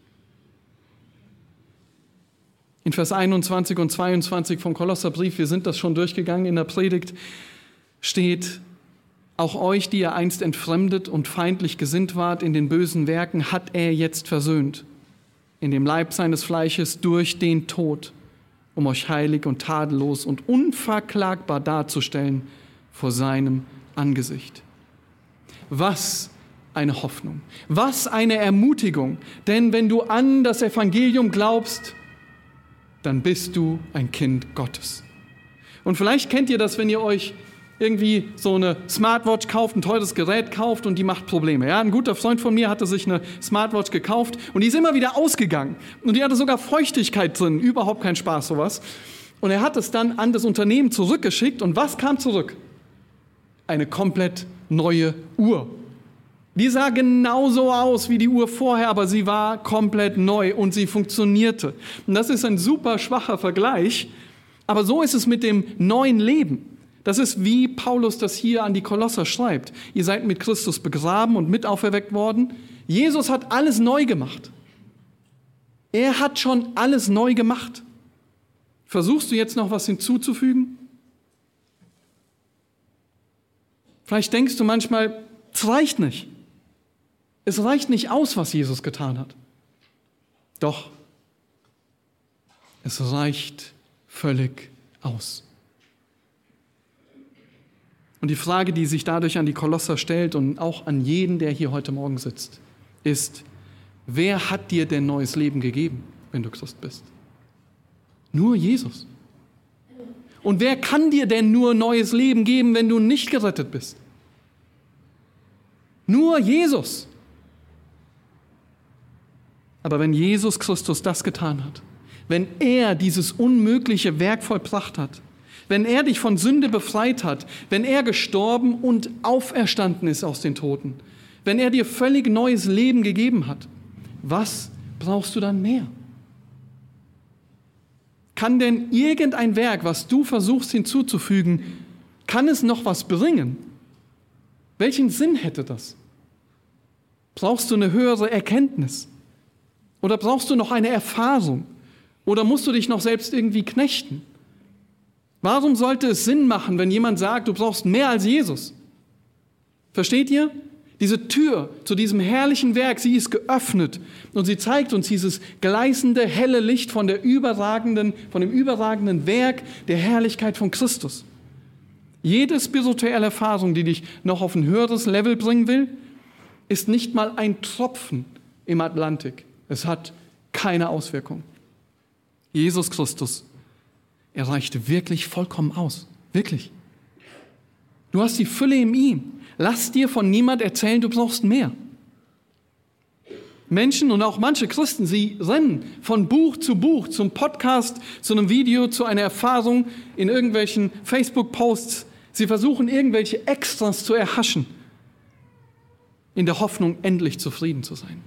In Vers einundzwanzig und zweiundzwanzig vom Kolosserbrief, wir sind das schon durchgegangen in der Predigt, steht, auch euch, die ihr einst entfremdet und feindlich gesinnt wart in den bösen Werken, hat er jetzt versöhnt, in dem Leib seines Fleisches durch den Tod, um euch heilig und tadellos und unverklagbar darzustellen vor seinem Angesicht. Was eine Hoffnung, was eine Ermutigung, denn wenn du an das Evangelium glaubst, dann bist du ein Kind Gottes. Und vielleicht kennt ihr das, wenn ihr euch irgendwie so eine Smartwatch kauft, ein teures Gerät kauft und die macht Probleme. Ja, ein guter Freund von mir hatte sich eine Smartwatch gekauft und die ist immer wieder ausgegangen. Und die hatte sogar Feuchtigkeit drin, überhaupt kein Spaß sowas. Und er hat es dann an das Unternehmen zurückgeschickt und was kam zurück? Eine komplett neue Uhr. Die sah genauso aus wie die Uhr vorher, aber sie war komplett neu und sie funktionierte. Und das ist ein super schwacher Vergleich, aber so ist es mit dem neuen Leben. Das ist, wie Paulus das hier an die Kolosser schreibt. Ihr seid mit Christus begraben und mit auferweckt worden. Jesus hat alles neu gemacht. Er hat schon alles neu gemacht. Versuchst du jetzt noch was hinzuzufügen? Vielleicht denkst du manchmal, es reicht nicht. Es reicht nicht aus, was Jesus getan hat. Doch, es reicht völlig aus. Und die Frage, die sich dadurch an die Kolosser stellt und auch an jeden, der hier heute Morgen sitzt, ist, wer hat dir denn neues Leben gegeben, wenn du Christ bist? Nur Jesus. Und wer kann dir denn nur neues Leben geben, wenn du nicht gerettet bist? Nur Jesus. Aber wenn Jesus Christus das getan hat, wenn er dieses unmögliche Werk vollbracht hat, wenn er dich von Sünde befreit hat, wenn er gestorben und auferstanden ist aus den Toten, wenn er dir völlig neues Leben gegeben hat, was brauchst du dann mehr? Kann denn irgendein Werk, was du versuchst hinzuzufügen, kann es noch was bringen? Welchen Sinn hätte das? Brauchst du eine höhere Erkenntnis? Oder brauchst du noch eine Erfahrung? Oder musst du dich noch selbst irgendwie knechten? Warum sollte es Sinn machen, wenn jemand sagt, du brauchst mehr als Jesus? Versteht ihr? Diese Tür zu diesem herrlichen Werk, sie ist geöffnet und sie zeigt uns dieses gleißende, helle Licht von der überragenden, von dem überragenden Werk der Herrlichkeit von Christus. Jede spirituelle Erfahrung, die dich noch auf ein höheres Level bringen will, ist nicht mal ein Tropfen im Atlantik. Es hat keine Auswirkung. Jesus Christus, er reicht wirklich vollkommen aus. Wirklich. Du hast die Fülle in ihm. Lass dir von niemand erzählen, du brauchst mehr. Menschen und auch manche Christen, sie rennen von Buch zu Buch, zum Podcast, zu einem Video, zu einer Erfahrung in irgendwelchen Facebook-Posts. Sie versuchen, irgendwelche Extras zu erhaschen, in der Hoffnung, endlich zufrieden zu sein.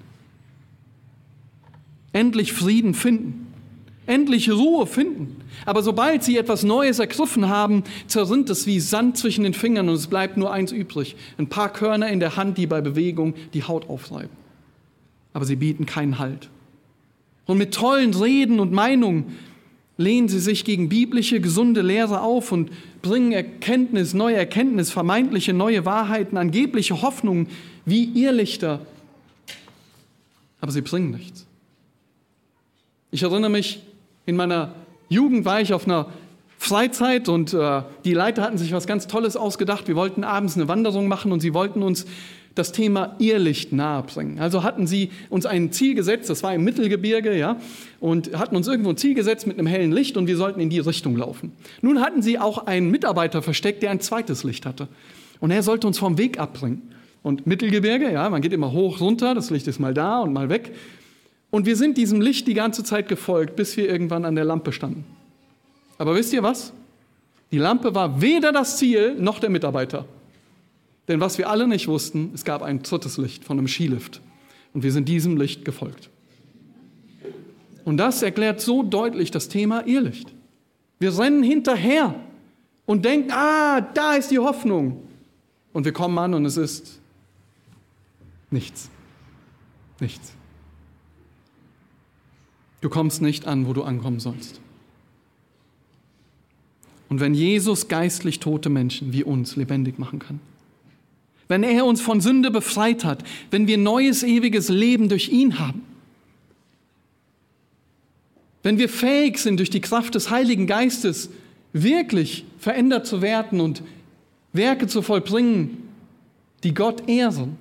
Endlich Frieden finden. Endlich Ruhe finden. Aber sobald sie etwas Neues ergriffen haben, zerrinnt es wie Sand zwischen den Fingern und es bleibt nur eins übrig. Ein paar Körner in der Hand, die bei Bewegung die Haut aufreiben. Aber sie bieten keinen Halt. Und mit tollen Reden und Meinungen lehnen sie sich gegen biblische, gesunde Lehre auf und bringen Erkenntnis, neue Erkenntnis, vermeintliche neue Wahrheiten, angebliche Hoffnungen wie Irrlichter. Aber sie bringen nichts. Ich erinnere mich, in meiner Jugend war ich auf einer Freizeit und äh, die Leiter hatten sich was ganz Tolles ausgedacht. Wir wollten abends eine Wanderung machen und sie wollten uns das Thema Irrlicht nahebringen. Also hatten sie uns ein Ziel gesetzt, das war im Mittelgebirge, ja, und hatten uns irgendwo ein Ziel gesetzt mit einem hellen Licht und wir sollten in die Richtung laufen. Nun hatten sie auch einen Mitarbeiter versteckt, der ein zweites Licht hatte. Und er sollte uns vom Weg abbringen. Und Mittelgebirge, ja, man geht immer hoch, runter, das Licht ist mal da und mal weg. Und wir sind diesem Licht die ganze Zeit gefolgt, bis wir irgendwann an der Lampe standen. Aber wisst ihr was? Die Lampe war weder das Ziel noch der Mitarbeiter. Denn was wir alle nicht wussten, es gab ein drittes Licht von einem Skilift. Und wir sind diesem Licht gefolgt. Und das erklärt so deutlich das Thema Irrlicht. Wir rennen hinterher und denken, ah, da ist die Hoffnung. Und wir kommen an und es ist nichts. Nichts. Du kommst nicht an, wo du ankommen sollst. Und wenn Jesus geistlich tote Menschen wie uns lebendig machen kann, wenn er uns von Sünde befreit hat, wenn wir neues, ewiges Leben durch ihn haben, wenn wir fähig sind, durch die Kraft des Heiligen Geistes wirklich verändert zu werden und Werke zu vollbringen, die Gott ehren,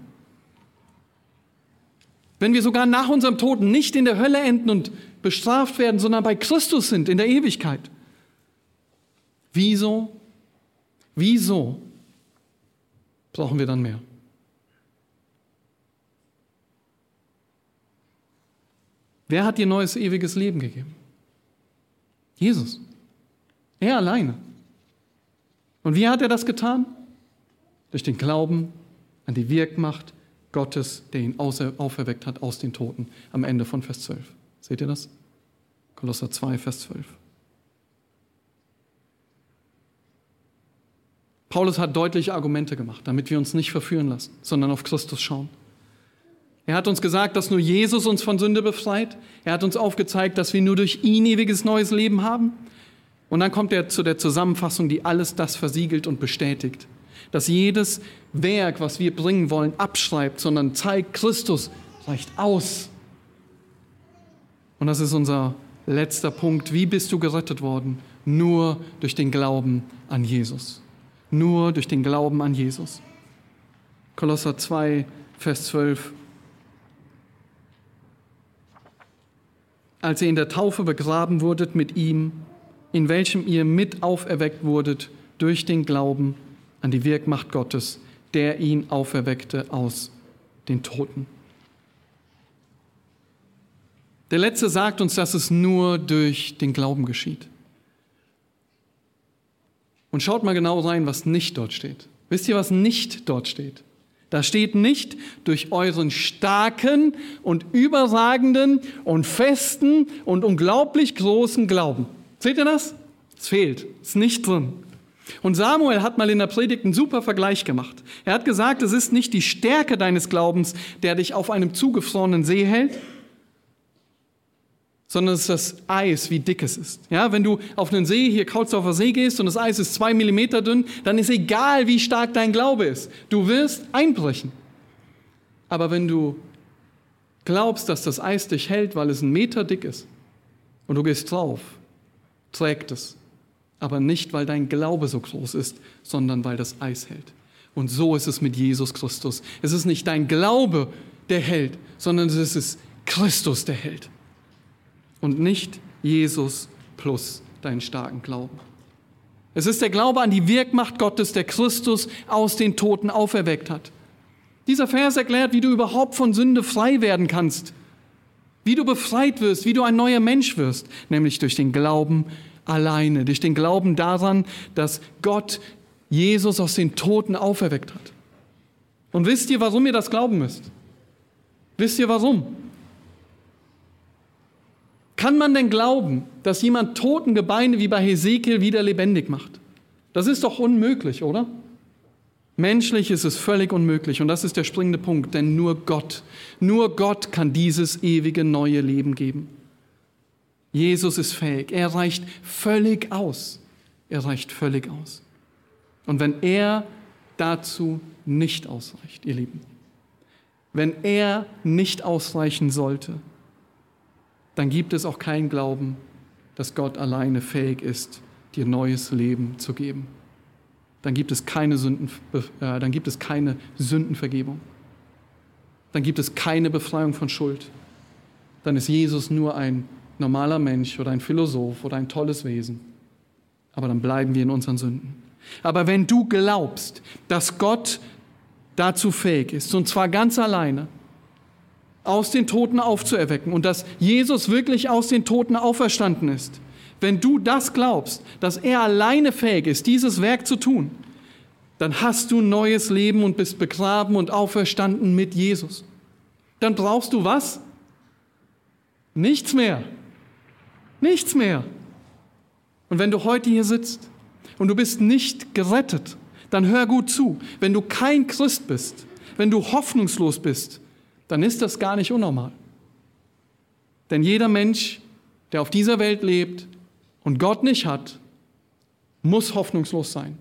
wenn wir sogar nach unserem Tod nicht in der Hölle enden und bestraft werden, sondern bei Christus sind in der Ewigkeit. Wieso, Wieso brauchen wir dann mehr? Wer hat dir neues, ewiges Leben gegeben? Jesus. Er alleine. Und wie hat er das getan? Durch den Glauben an die Wirkmacht Gottes, der ihn auferweckt hat aus den Toten, am Ende von Vers zwölf. Seht ihr das? Kolosser zwei, Vers zwölf. Paulus hat deutliche Argumente gemacht, damit wir uns nicht verführen lassen, sondern auf Christus schauen. Er hat uns gesagt, dass nur Jesus uns von Sünde befreit. Er hat uns aufgezeigt, dass wir nur durch ihn ewiges neues Leben haben. Und dann kommt er zu der Zusammenfassung, die alles das versiegelt und bestätigt. Dass jedes Werk, was wir bringen wollen, abschreibt, sondern zeigt, Christus reicht aus. Und das ist unser letzter Punkt. Wie bist du gerettet worden? Nur durch den Glauben an Jesus. Nur durch den Glauben an Jesus. Kolosser zwei, Vers zwölf. Als ihr in der Taufe begraben wurdet mit ihm, in welchem ihr mit auferweckt wurdet durch den Glauben an die Wirkmacht Gottes, der ihn auferweckte aus den Toten. Der Letzte sagt uns, dass es nur durch den Glauben geschieht. Und schaut mal genau rein, was nicht dort steht. Wisst ihr, was nicht dort steht? Da steht nicht durch euren starken und überragenden und festen und unglaublich großen Glauben. Seht ihr das? Es fehlt, es ist nicht drin. Und Samuel hat mal in der Predigt einen super Vergleich gemacht. Er hat gesagt, es ist nicht die Stärke deines Glaubens, der dich auf einem zugefrorenen See hält, sondern es ist das Eis, wie dick es ist. Ja, wenn du auf einen See, hier Kautsdorfer See gehst und das Eis ist zwei Millimeter dünn, dann ist egal, wie stark dein Glaube ist. Du wirst einbrechen. Aber wenn du glaubst, dass das Eis dich hält, weil es einen Meter dick ist und du gehst drauf, trägt es. Aber nicht, weil dein Glaube so groß ist, sondern weil das Eis hält. Und so ist es mit Jesus Christus. Es ist nicht dein Glaube, der hält, sondern es ist Christus, der hält. Und nicht Jesus plus deinen starken Glauben. Es ist der Glaube an die Wirkmacht Gottes, der Christus aus den Toten auferweckt hat. Dieser Vers erklärt, wie du überhaupt von Sünde frei werden kannst. Wie du befreit wirst, wie du ein neuer Mensch wirst. Nämlich durch den Glauben alleine. Durch den Glauben daran, dass Gott Jesus aus den Toten auferweckt hat. Und wisst ihr, warum ihr das glauben müsst? Wisst ihr, warum? Kann man denn glauben, dass jemand toten Gebeine wie bei Hesekiel wieder lebendig macht? Das ist doch unmöglich, oder? Menschlich ist es völlig unmöglich und das ist der springende Punkt, denn nur Gott, nur Gott kann dieses ewige neue Leben geben. Jesus ist fähig, er reicht völlig aus, er reicht völlig aus. Und wenn er dazu nicht ausreicht, ihr Lieben, wenn er nicht ausreichen sollte, dann gibt es auch keinen Glauben, dass Gott alleine fähig ist, dir neues Leben zu geben. Dann gibt es keine Sünden, äh, dann gibt es keine Sündenvergebung. Dann gibt es keine Befreiung von Schuld. Dann ist Jesus nur ein normaler Mensch oder ein Philosoph oder ein tolles Wesen. Aber dann bleiben wir in unseren Sünden. Aber wenn du glaubst, dass Gott dazu fähig ist, und zwar ganz alleine, aus den Toten aufzuerwecken und dass Jesus wirklich aus den Toten auferstanden ist, wenn du das glaubst, dass er alleine fähig ist, dieses Werk zu tun, dann hast du neues Leben und bist begraben und auferstanden mit Jesus. Dann brauchst du was? Nichts mehr. Nichts mehr. Und wenn du heute hier sitzt und du bist nicht gerettet, dann hör gut zu. Wenn du kein Christ bist, wenn du hoffnungslos bist, dann ist das gar nicht unnormal. Denn jeder Mensch, der auf dieser Welt lebt und Gott nicht hat, muss hoffnungslos sein.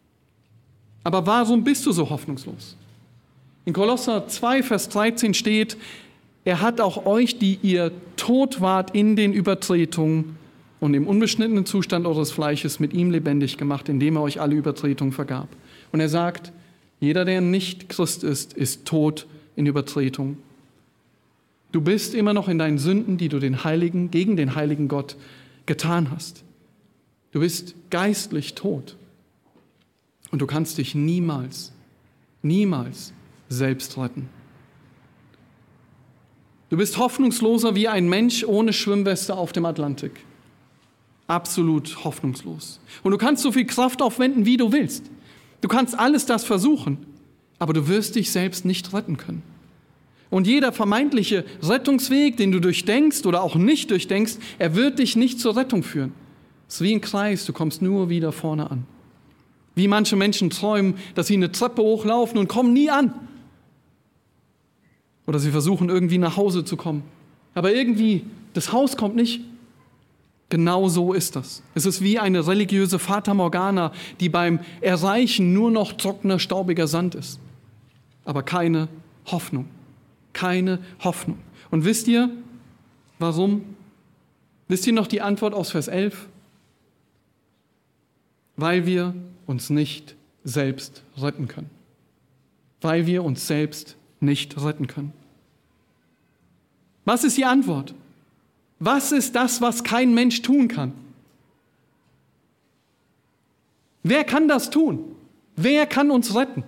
Aber warum bist du so hoffnungslos? In Kolosser zwei, Vers dreizehn steht, er hat auch euch, die ihr tot wart in den Übertretungen und im unbeschnittenen Zustand eures Fleisches, mit ihm lebendig gemacht, indem er euch alle Übertretungen vergab. Und er sagt, jeder, der nicht Christ ist, ist tot in Übertretung. Du bist immer noch in deinen Sünden, die du den Heiligen, gegen den heiligen Gott getan hast. Du bist geistlich tot. Und du kannst dich niemals, niemals selbst retten. Du bist hoffnungsloser wie ein Mensch ohne Schwimmweste auf dem Atlantik. Absolut hoffnungslos. Und du kannst so viel Kraft aufwenden, wie du willst. Du kannst alles das versuchen, aber du wirst dich selbst nicht retten können. Und jeder vermeintliche Rettungsweg, den du durchdenkst oder auch nicht durchdenkst, er wird dich nicht zur Rettung führen. Es ist wie ein Kreis, du kommst nur wieder vorne an. Wie manche Menschen träumen, dass sie eine Treppe hochlaufen und kommen nie an. Oder sie versuchen irgendwie nach Hause zu kommen. Aber irgendwie, das Haus kommt nicht. Genau so ist das. Es ist wie eine religiöse Fata Morgana, die beim Erreichen nur noch trockener, staubiger Sand ist. Aber keine Hoffnung. Keine Hoffnung. Und wisst ihr, warum? Wisst ihr noch die Antwort aus Vers elf? Weil wir uns nicht selbst retten können. Weil wir uns selbst nicht retten können. Was ist die Antwort? Was ist das, was kein Mensch tun kann? Wer kann das tun? Wer kann uns retten?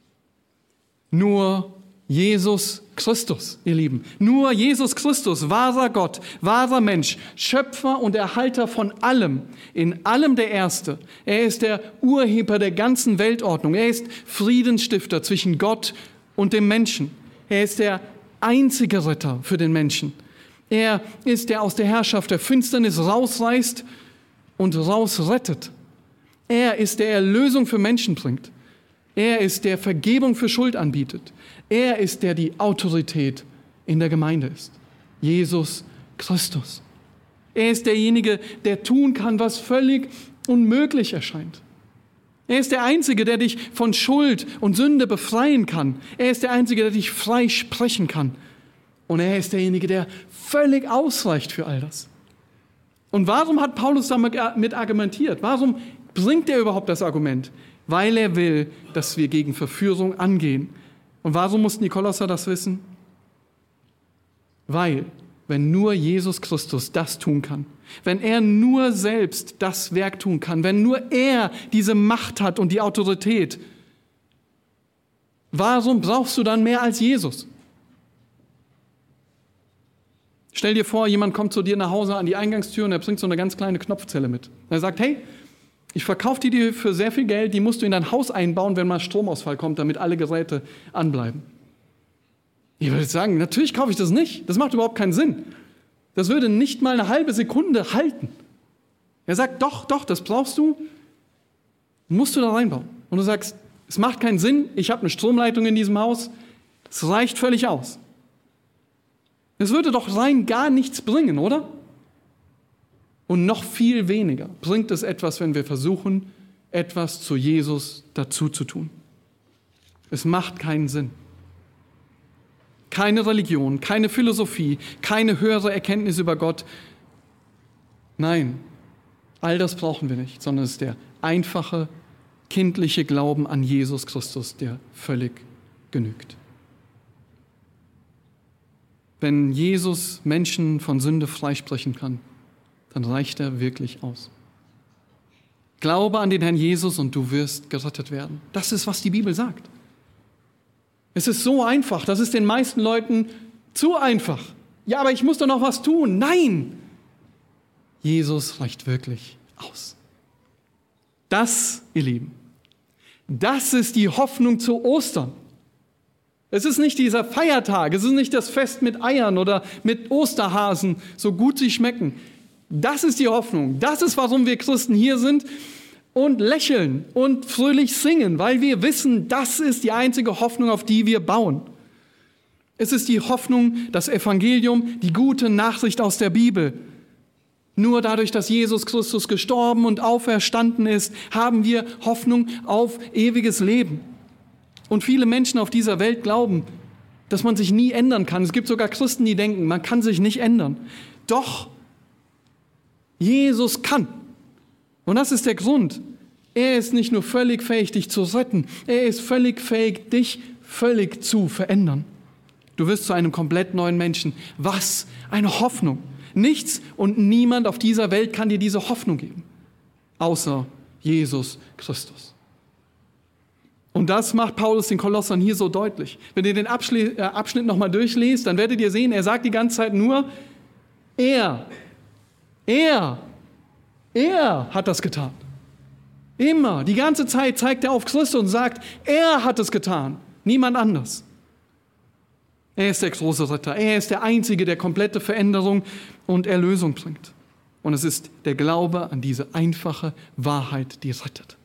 Nur Jesus Christus, ihr Lieben. Nur Jesus Christus, wahrer Gott, wahrer Mensch, Schöpfer und Erhalter von allem, in allem der Erste. Er ist der Urheber der ganzen Weltordnung. Er ist Friedensstifter zwischen Gott und dem Menschen. Er ist der einzige Retter für den Menschen. Er ist der aus der Herrschaft der Finsternis rausreißt und rausrettet. Er ist der Erlösung für Menschen bringt. Er ist der Vergebung für Schuld anbietet. Er ist der die Autorität in der Gemeinde ist. Jesus Christus. Er ist derjenige, der tun kann, was völlig unmöglich erscheint. Er ist der Einzige, der dich von Schuld und Sünde befreien kann. Er ist der Einzige, der dich frei sprechen kann. Und er ist derjenige, der völlig ausreicht für all das. Und warum hat Paulus damit argumentiert? Warum bringt er überhaupt das Argument? Weil er will, dass wir gegen Verführung angehen. Und warum mussten die Kolosser das wissen? Weil, wenn nur Jesus Christus das tun kann, wenn er nur selbst das Werk tun kann, wenn nur er diese Macht hat und die Autorität, warum brauchst du dann mehr als Jesus? Stell dir vor, jemand kommt zu dir nach Hause an die Eingangstür und er bringt so eine ganz kleine Knopfzelle mit. Er sagt, hey, ich verkaufe die dir für sehr viel Geld, die musst du in dein Haus einbauen, wenn mal Stromausfall kommt, damit alle Geräte anbleiben. Ich würde sagen, natürlich kaufe ich das nicht. Das macht überhaupt keinen Sinn. Das würde nicht mal eine halbe Sekunde halten. Er sagt, doch, doch, das brauchst du, musst du da reinbauen. Und du sagst, es macht keinen Sinn, ich habe eine Stromleitung in diesem Haus, es reicht völlig aus. Es würde doch rein gar nichts bringen, oder? Und noch viel weniger bringt es etwas, wenn wir versuchen, etwas zu Jesus dazu zu tun. Es macht keinen Sinn. Keine Religion, keine Philosophie, keine höhere Erkenntnis über Gott. Nein, all das brauchen wir nicht, sondern es ist der einfache, kindliche Glauben an Jesus Christus, der völlig genügt. Wenn Jesus Menschen von Sünde freisprechen kann, dann reicht er wirklich aus. Glaube an den Herrn Jesus und du wirst gerettet werden. Das ist, was die Bibel sagt. Es ist so einfach, das ist den meisten Leuten zu einfach. Ja, aber ich muss doch noch was tun. Nein! Jesus reicht wirklich aus. Das, ihr Lieben, das ist die Hoffnung zu Ostern. Es ist nicht dieser Feiertag, es ist nicht das Fest mit Eiern oder mit Osterhasen, so gut sie schmecken. Das ist die Hoffnung. Das ist, warum wir Christen hier sind und lächeln und fröhlich singen, weil wir wissen, das ist die einzige Hoffnung, auf die wir bauen. Es ist die Hoffnung, das Evangelium, die gute Nachricht aus der Bibel. Nur dadurch, dass Jesus Christus gestorben und auferstanden ist, haben wir Hoffnung auf ewiges Leben. Und viele Menschen auf dieser Welt glauben, dass man sich nie ändern kann. Es gibt sogar Christen, die denken, man kann sich nicht ändern. Doch Jesus kann. Und das ist der Grund. Er ist nicht nur völlig fähig, dich zu retten, er ist völlig fähig, dich völlig zu verändern. Du wirst zu einem komplett neuen Menschen. Was eine Hoffnung. Nichts und niemand auf dieser Welt kann dir diese Hoffnung geben, außer Jesus Christus. Und das macht Paulus den Kolossern hier so deutlich. Wenn ihr den Abschli- äh, Abschnitt nochmal durchlest, dann werdet ihr sehen, er sagt die ganze Zeit nur, er, er, er hat das getan. Immer, die ganze Zeit zeigt er auf Christus und sagt, er hat es getan, niemand anders. Er ist der große Retter, er ist der Einzige, der komplette Veränderung und Erlösung bringt. Und es ist der Glaube an diese einfache Wahrheit, die rettet.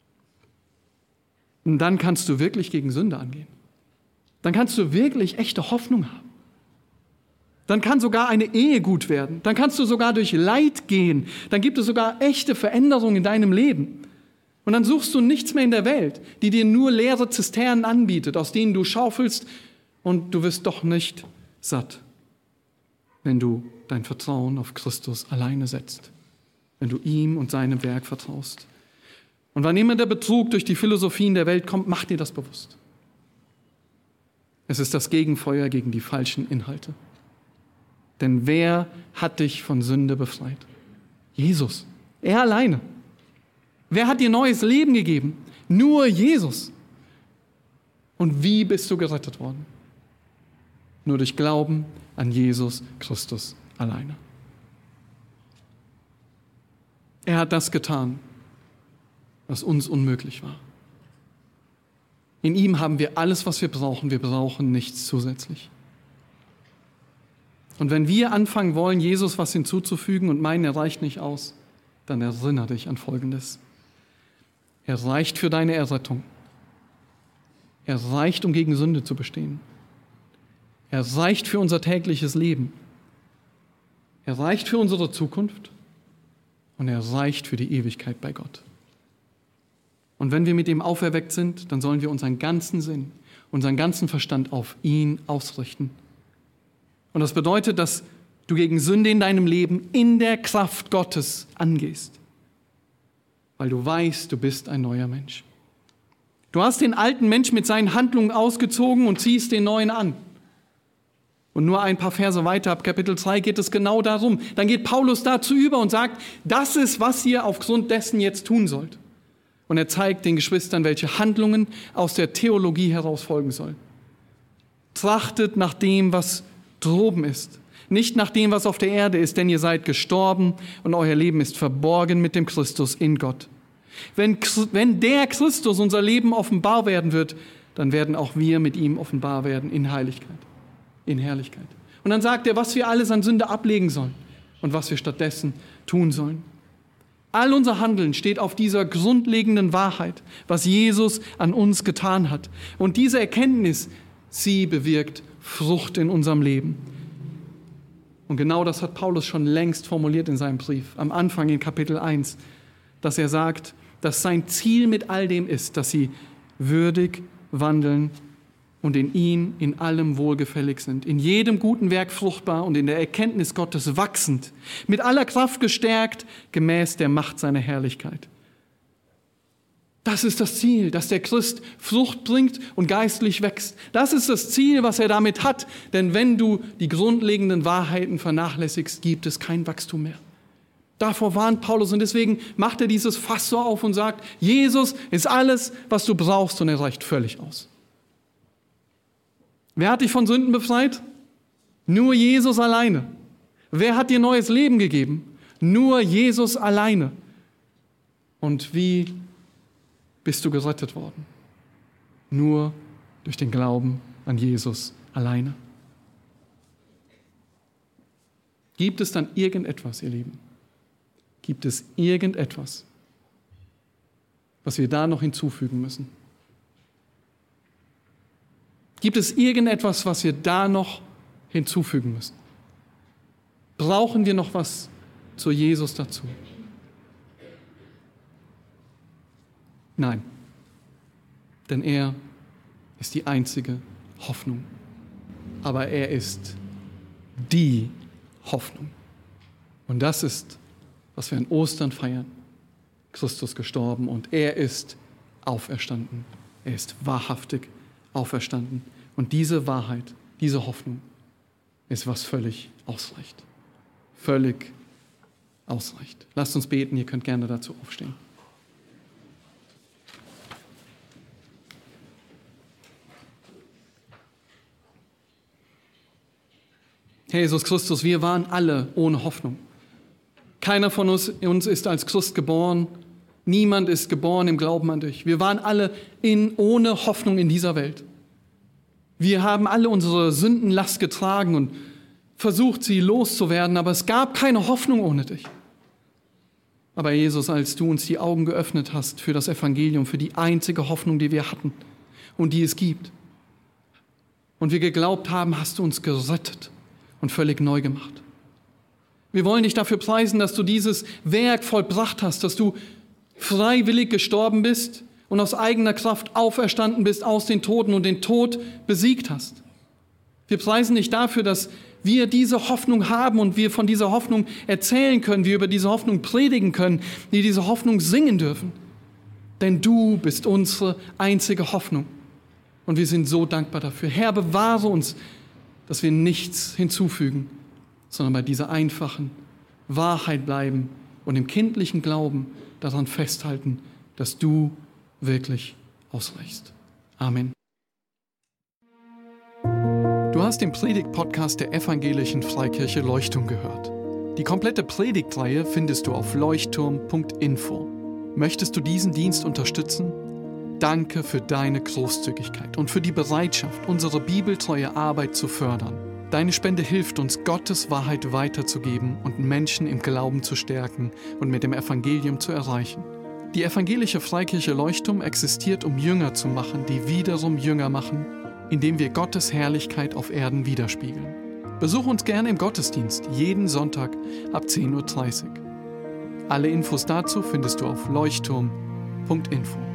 Und dann kannst du wirklich gegen Sünde angehen. Dann kannst du wirklich echte Hoffnung haben. Dann kann sogar eine Ehe gut werden. Dann kannst du sogar durch Leid gehen. Dann gibt es sogar echte Veränderungen in deinem Leben. Und dann suchst du nichts mehr in der Welt, die dir nur leere Zisternen anbietet, aus denen du schaufelst und du wirst doch nicht satt, wenn du dein Vertrauen auf Christus alleine setzt, wenn du ihm und seinem Werk vertraust. Und wann immer der Betrug durch die Philosophien der Welt kommt, mach dir das bewusst. Es ist das Gegenfeuer gegen die falschen Inhalte. Denn wer hat dich von Sünde befreit? Jesus. Er alleine. Wer hat dir neues Leben gegeben? Nur Jesus. Und wie bist du gerettet worden? Nur durch Glauben an Jesus Christus alleine. Er hat das getan, was uns unmöglich war. In ihm haben wir alles, was wir brauchen. Wir brauchen nichts zusätzlich. Und wenn wir anfangen wollen, Jesus was hinzuzufügen und meinen, er reicht nicht aus, dann erinnere dich an Folgendes. Er reicht für deine Errettung. Er reicht, um gegen Sünde zu bestehen. Er reicht für unser tägliches Leben. Er reicht für unsere Zukunft. Und er reicht für die Ewigkeit bei Gott. Und wenn wir mit ihm auferweckt sind, dann sollen wir unseren ganzen Sinn, unseren ganzen Verstand auf ihn ausrichten. Und das bedeutet, dass du gegen Sünde in deinem Leben in der Kraft Gottes angehst. Weil du weißt, du bist ein neuer Mensch. Du hast den alten Mensch mit seinen Handlungen ausgezogen und ziehst den neuen an. Und nur ein paar Verse weiter, ab Kapitel zwei, geht es genau darum. Dann geht Paulus dazu über und sagt, das ist, was ihr aufgrund dessen jetzt tun sollt. Und er zeigt den Geschwistern, welche Handlungen aus der Theologie heraus folgen sollen. Trachtet nach dem, was droben ist, nicht nach dem, was auf der Erde ist, denn ihr seid gestorben und euer Leben ist verborgen mit dem Christus in Gott. Wenn, wenn der Christus unser Leben offenbar werden wird, dann werden auch wir mit ihm offenbar werden in Heiligkeit, in Herrlichkeit. Und dann sagt er, was wir alles an Sünde ablegen sollen und was wir stattdessen tun sollen. All unser Handeln steht auf dieser grundlegenden Wahrheit, was Jesus an uns getan hat. Und diese Erkenntnis, sie bewirkt Frucht in unserem Leben. Und genau das hat Paulus schon längst formuliert in seinem Brief, am Anfang in Kapitel eins, dass er sagt, dass sein Ziel mit all dem ist, dass sie würdig wandeln und in ihn in allem wohlgefällig sind, in jedem guten Werk fruchtbar und in der Erkenntnis Gottes wachsend, mit aller Kraft gestärkt, gemäß der Macht seiner Herrlichkeit. Das ist das Ziel, dass der Christ Frucht bringt und geistlich wächst. Das ist das Ziel, was er damit hat. Denn wenn du die grundlegenden Wahrheiten vernachlässigst, gibt es kein Wachstum mehr. Davor warnt Paulus und deswegen macht er dieses Fass so auf und sagt, Jesus ist alles, was du brauchst und er reicht völlig aus. Wer hat dich von Sünden befreit? Nur Jesus alleine. Wer hat dir neues Leben gegeben? Nur Jesus alleine. Und wie bist du gerettet worden? Nur durch den Glauben an Jesus alleine. Gibt es dann irgendetwas, ihr Lieben? Gibt es irgendetwas, was wir da noch hinzufügen müssen? Gibt es irgendetwas, was wir da noch hinzufügen müssen? Brauchen wir noch was zu Jesus dazu? Nein, denn er ist die einzige Hoffnung. Aber er ist die Hoffnung. Und das ist, was wir an Ostern feiern. Christus gestorben und er ist auferstanden. Er ist wahrhaftig auferstanden. Und diese Wahrheit, diese Hoffnung ist, was völlig ausreicht. Völlig ausreicht. Lasst uns beten, ihr könnt gerne dazu aufstehen. Herr Jesus Christus, wir waren alle ohne Hoffnung. Keiner von uns, uns ist als Christ geboren. Niemand ist geboren im Glauben an dich. Wir waren alle in, ohne Hoffnung in dieser Welt. Wir haben alle unsere Sündenlast getragen und versucht, sie loszuwerden, aber es gab keine Hoffnung ohne dich. Aber Jesus, als du uns die Augen geöffnet hast für das Evangelium, für die einzige Hoffnung, die wir hatten und die es gibt, und wir geglaubt haben, hast du uns gerettet und völlig neu gemacht. Wir wollen dich dafür preisen, dass du dieses Werk vollbracht hast, dass du freiwillig gestorben bist und aus eigener Kraft auferstanden bist aus den Toten und den Tod besiegt hast. Wir preisen dich dafür, dass wir diese Hoffnung haben und wir von dieser Hoffnung erzählen können, wir über diese Hoffnung predigen können, wir diese Hoffnung singen dürfen. Denn du bist unsere einzige Hoffnung. Und wir sind so dankbar dafür. Herr, bewahre uns, dass wir nichts hinzufügen, sondern bei dieser einfachen Wahrheit bleiben und im kindlichen Glauben daran festhalten, dass du wirklich ausreichst. Amen. Du hast den Predigt-Podcast der Evangelischen Freikirche Leuchtturm gehört. Die komplette Predigtreihe findest du auf leuchtturm punkt info. Möchtest du diesen Dienst unterstützen? Danke für deine Großzügigkeit und für die Bereitschaft, unsere bibeltreue Arbeit zu fördern. Deine Spende hilft uns, Gottes Wahrheit weiterzugeben und Menschen im Glauben zu stärken und mit dem Evangelium zu erreichen. Die Evangelische Freikirche Leuchtturm existiert, um Jünger zu machen, die wiederum Jünger machen, indem wir Gottes Herrlichkeit auf Erden widerspiegeln. Besuch uns gerne im Gottesdienst, jeden Sonntag ab zehn Uhr dreißig. Alle Infos dazu findest du auf leuchtturm punkt info.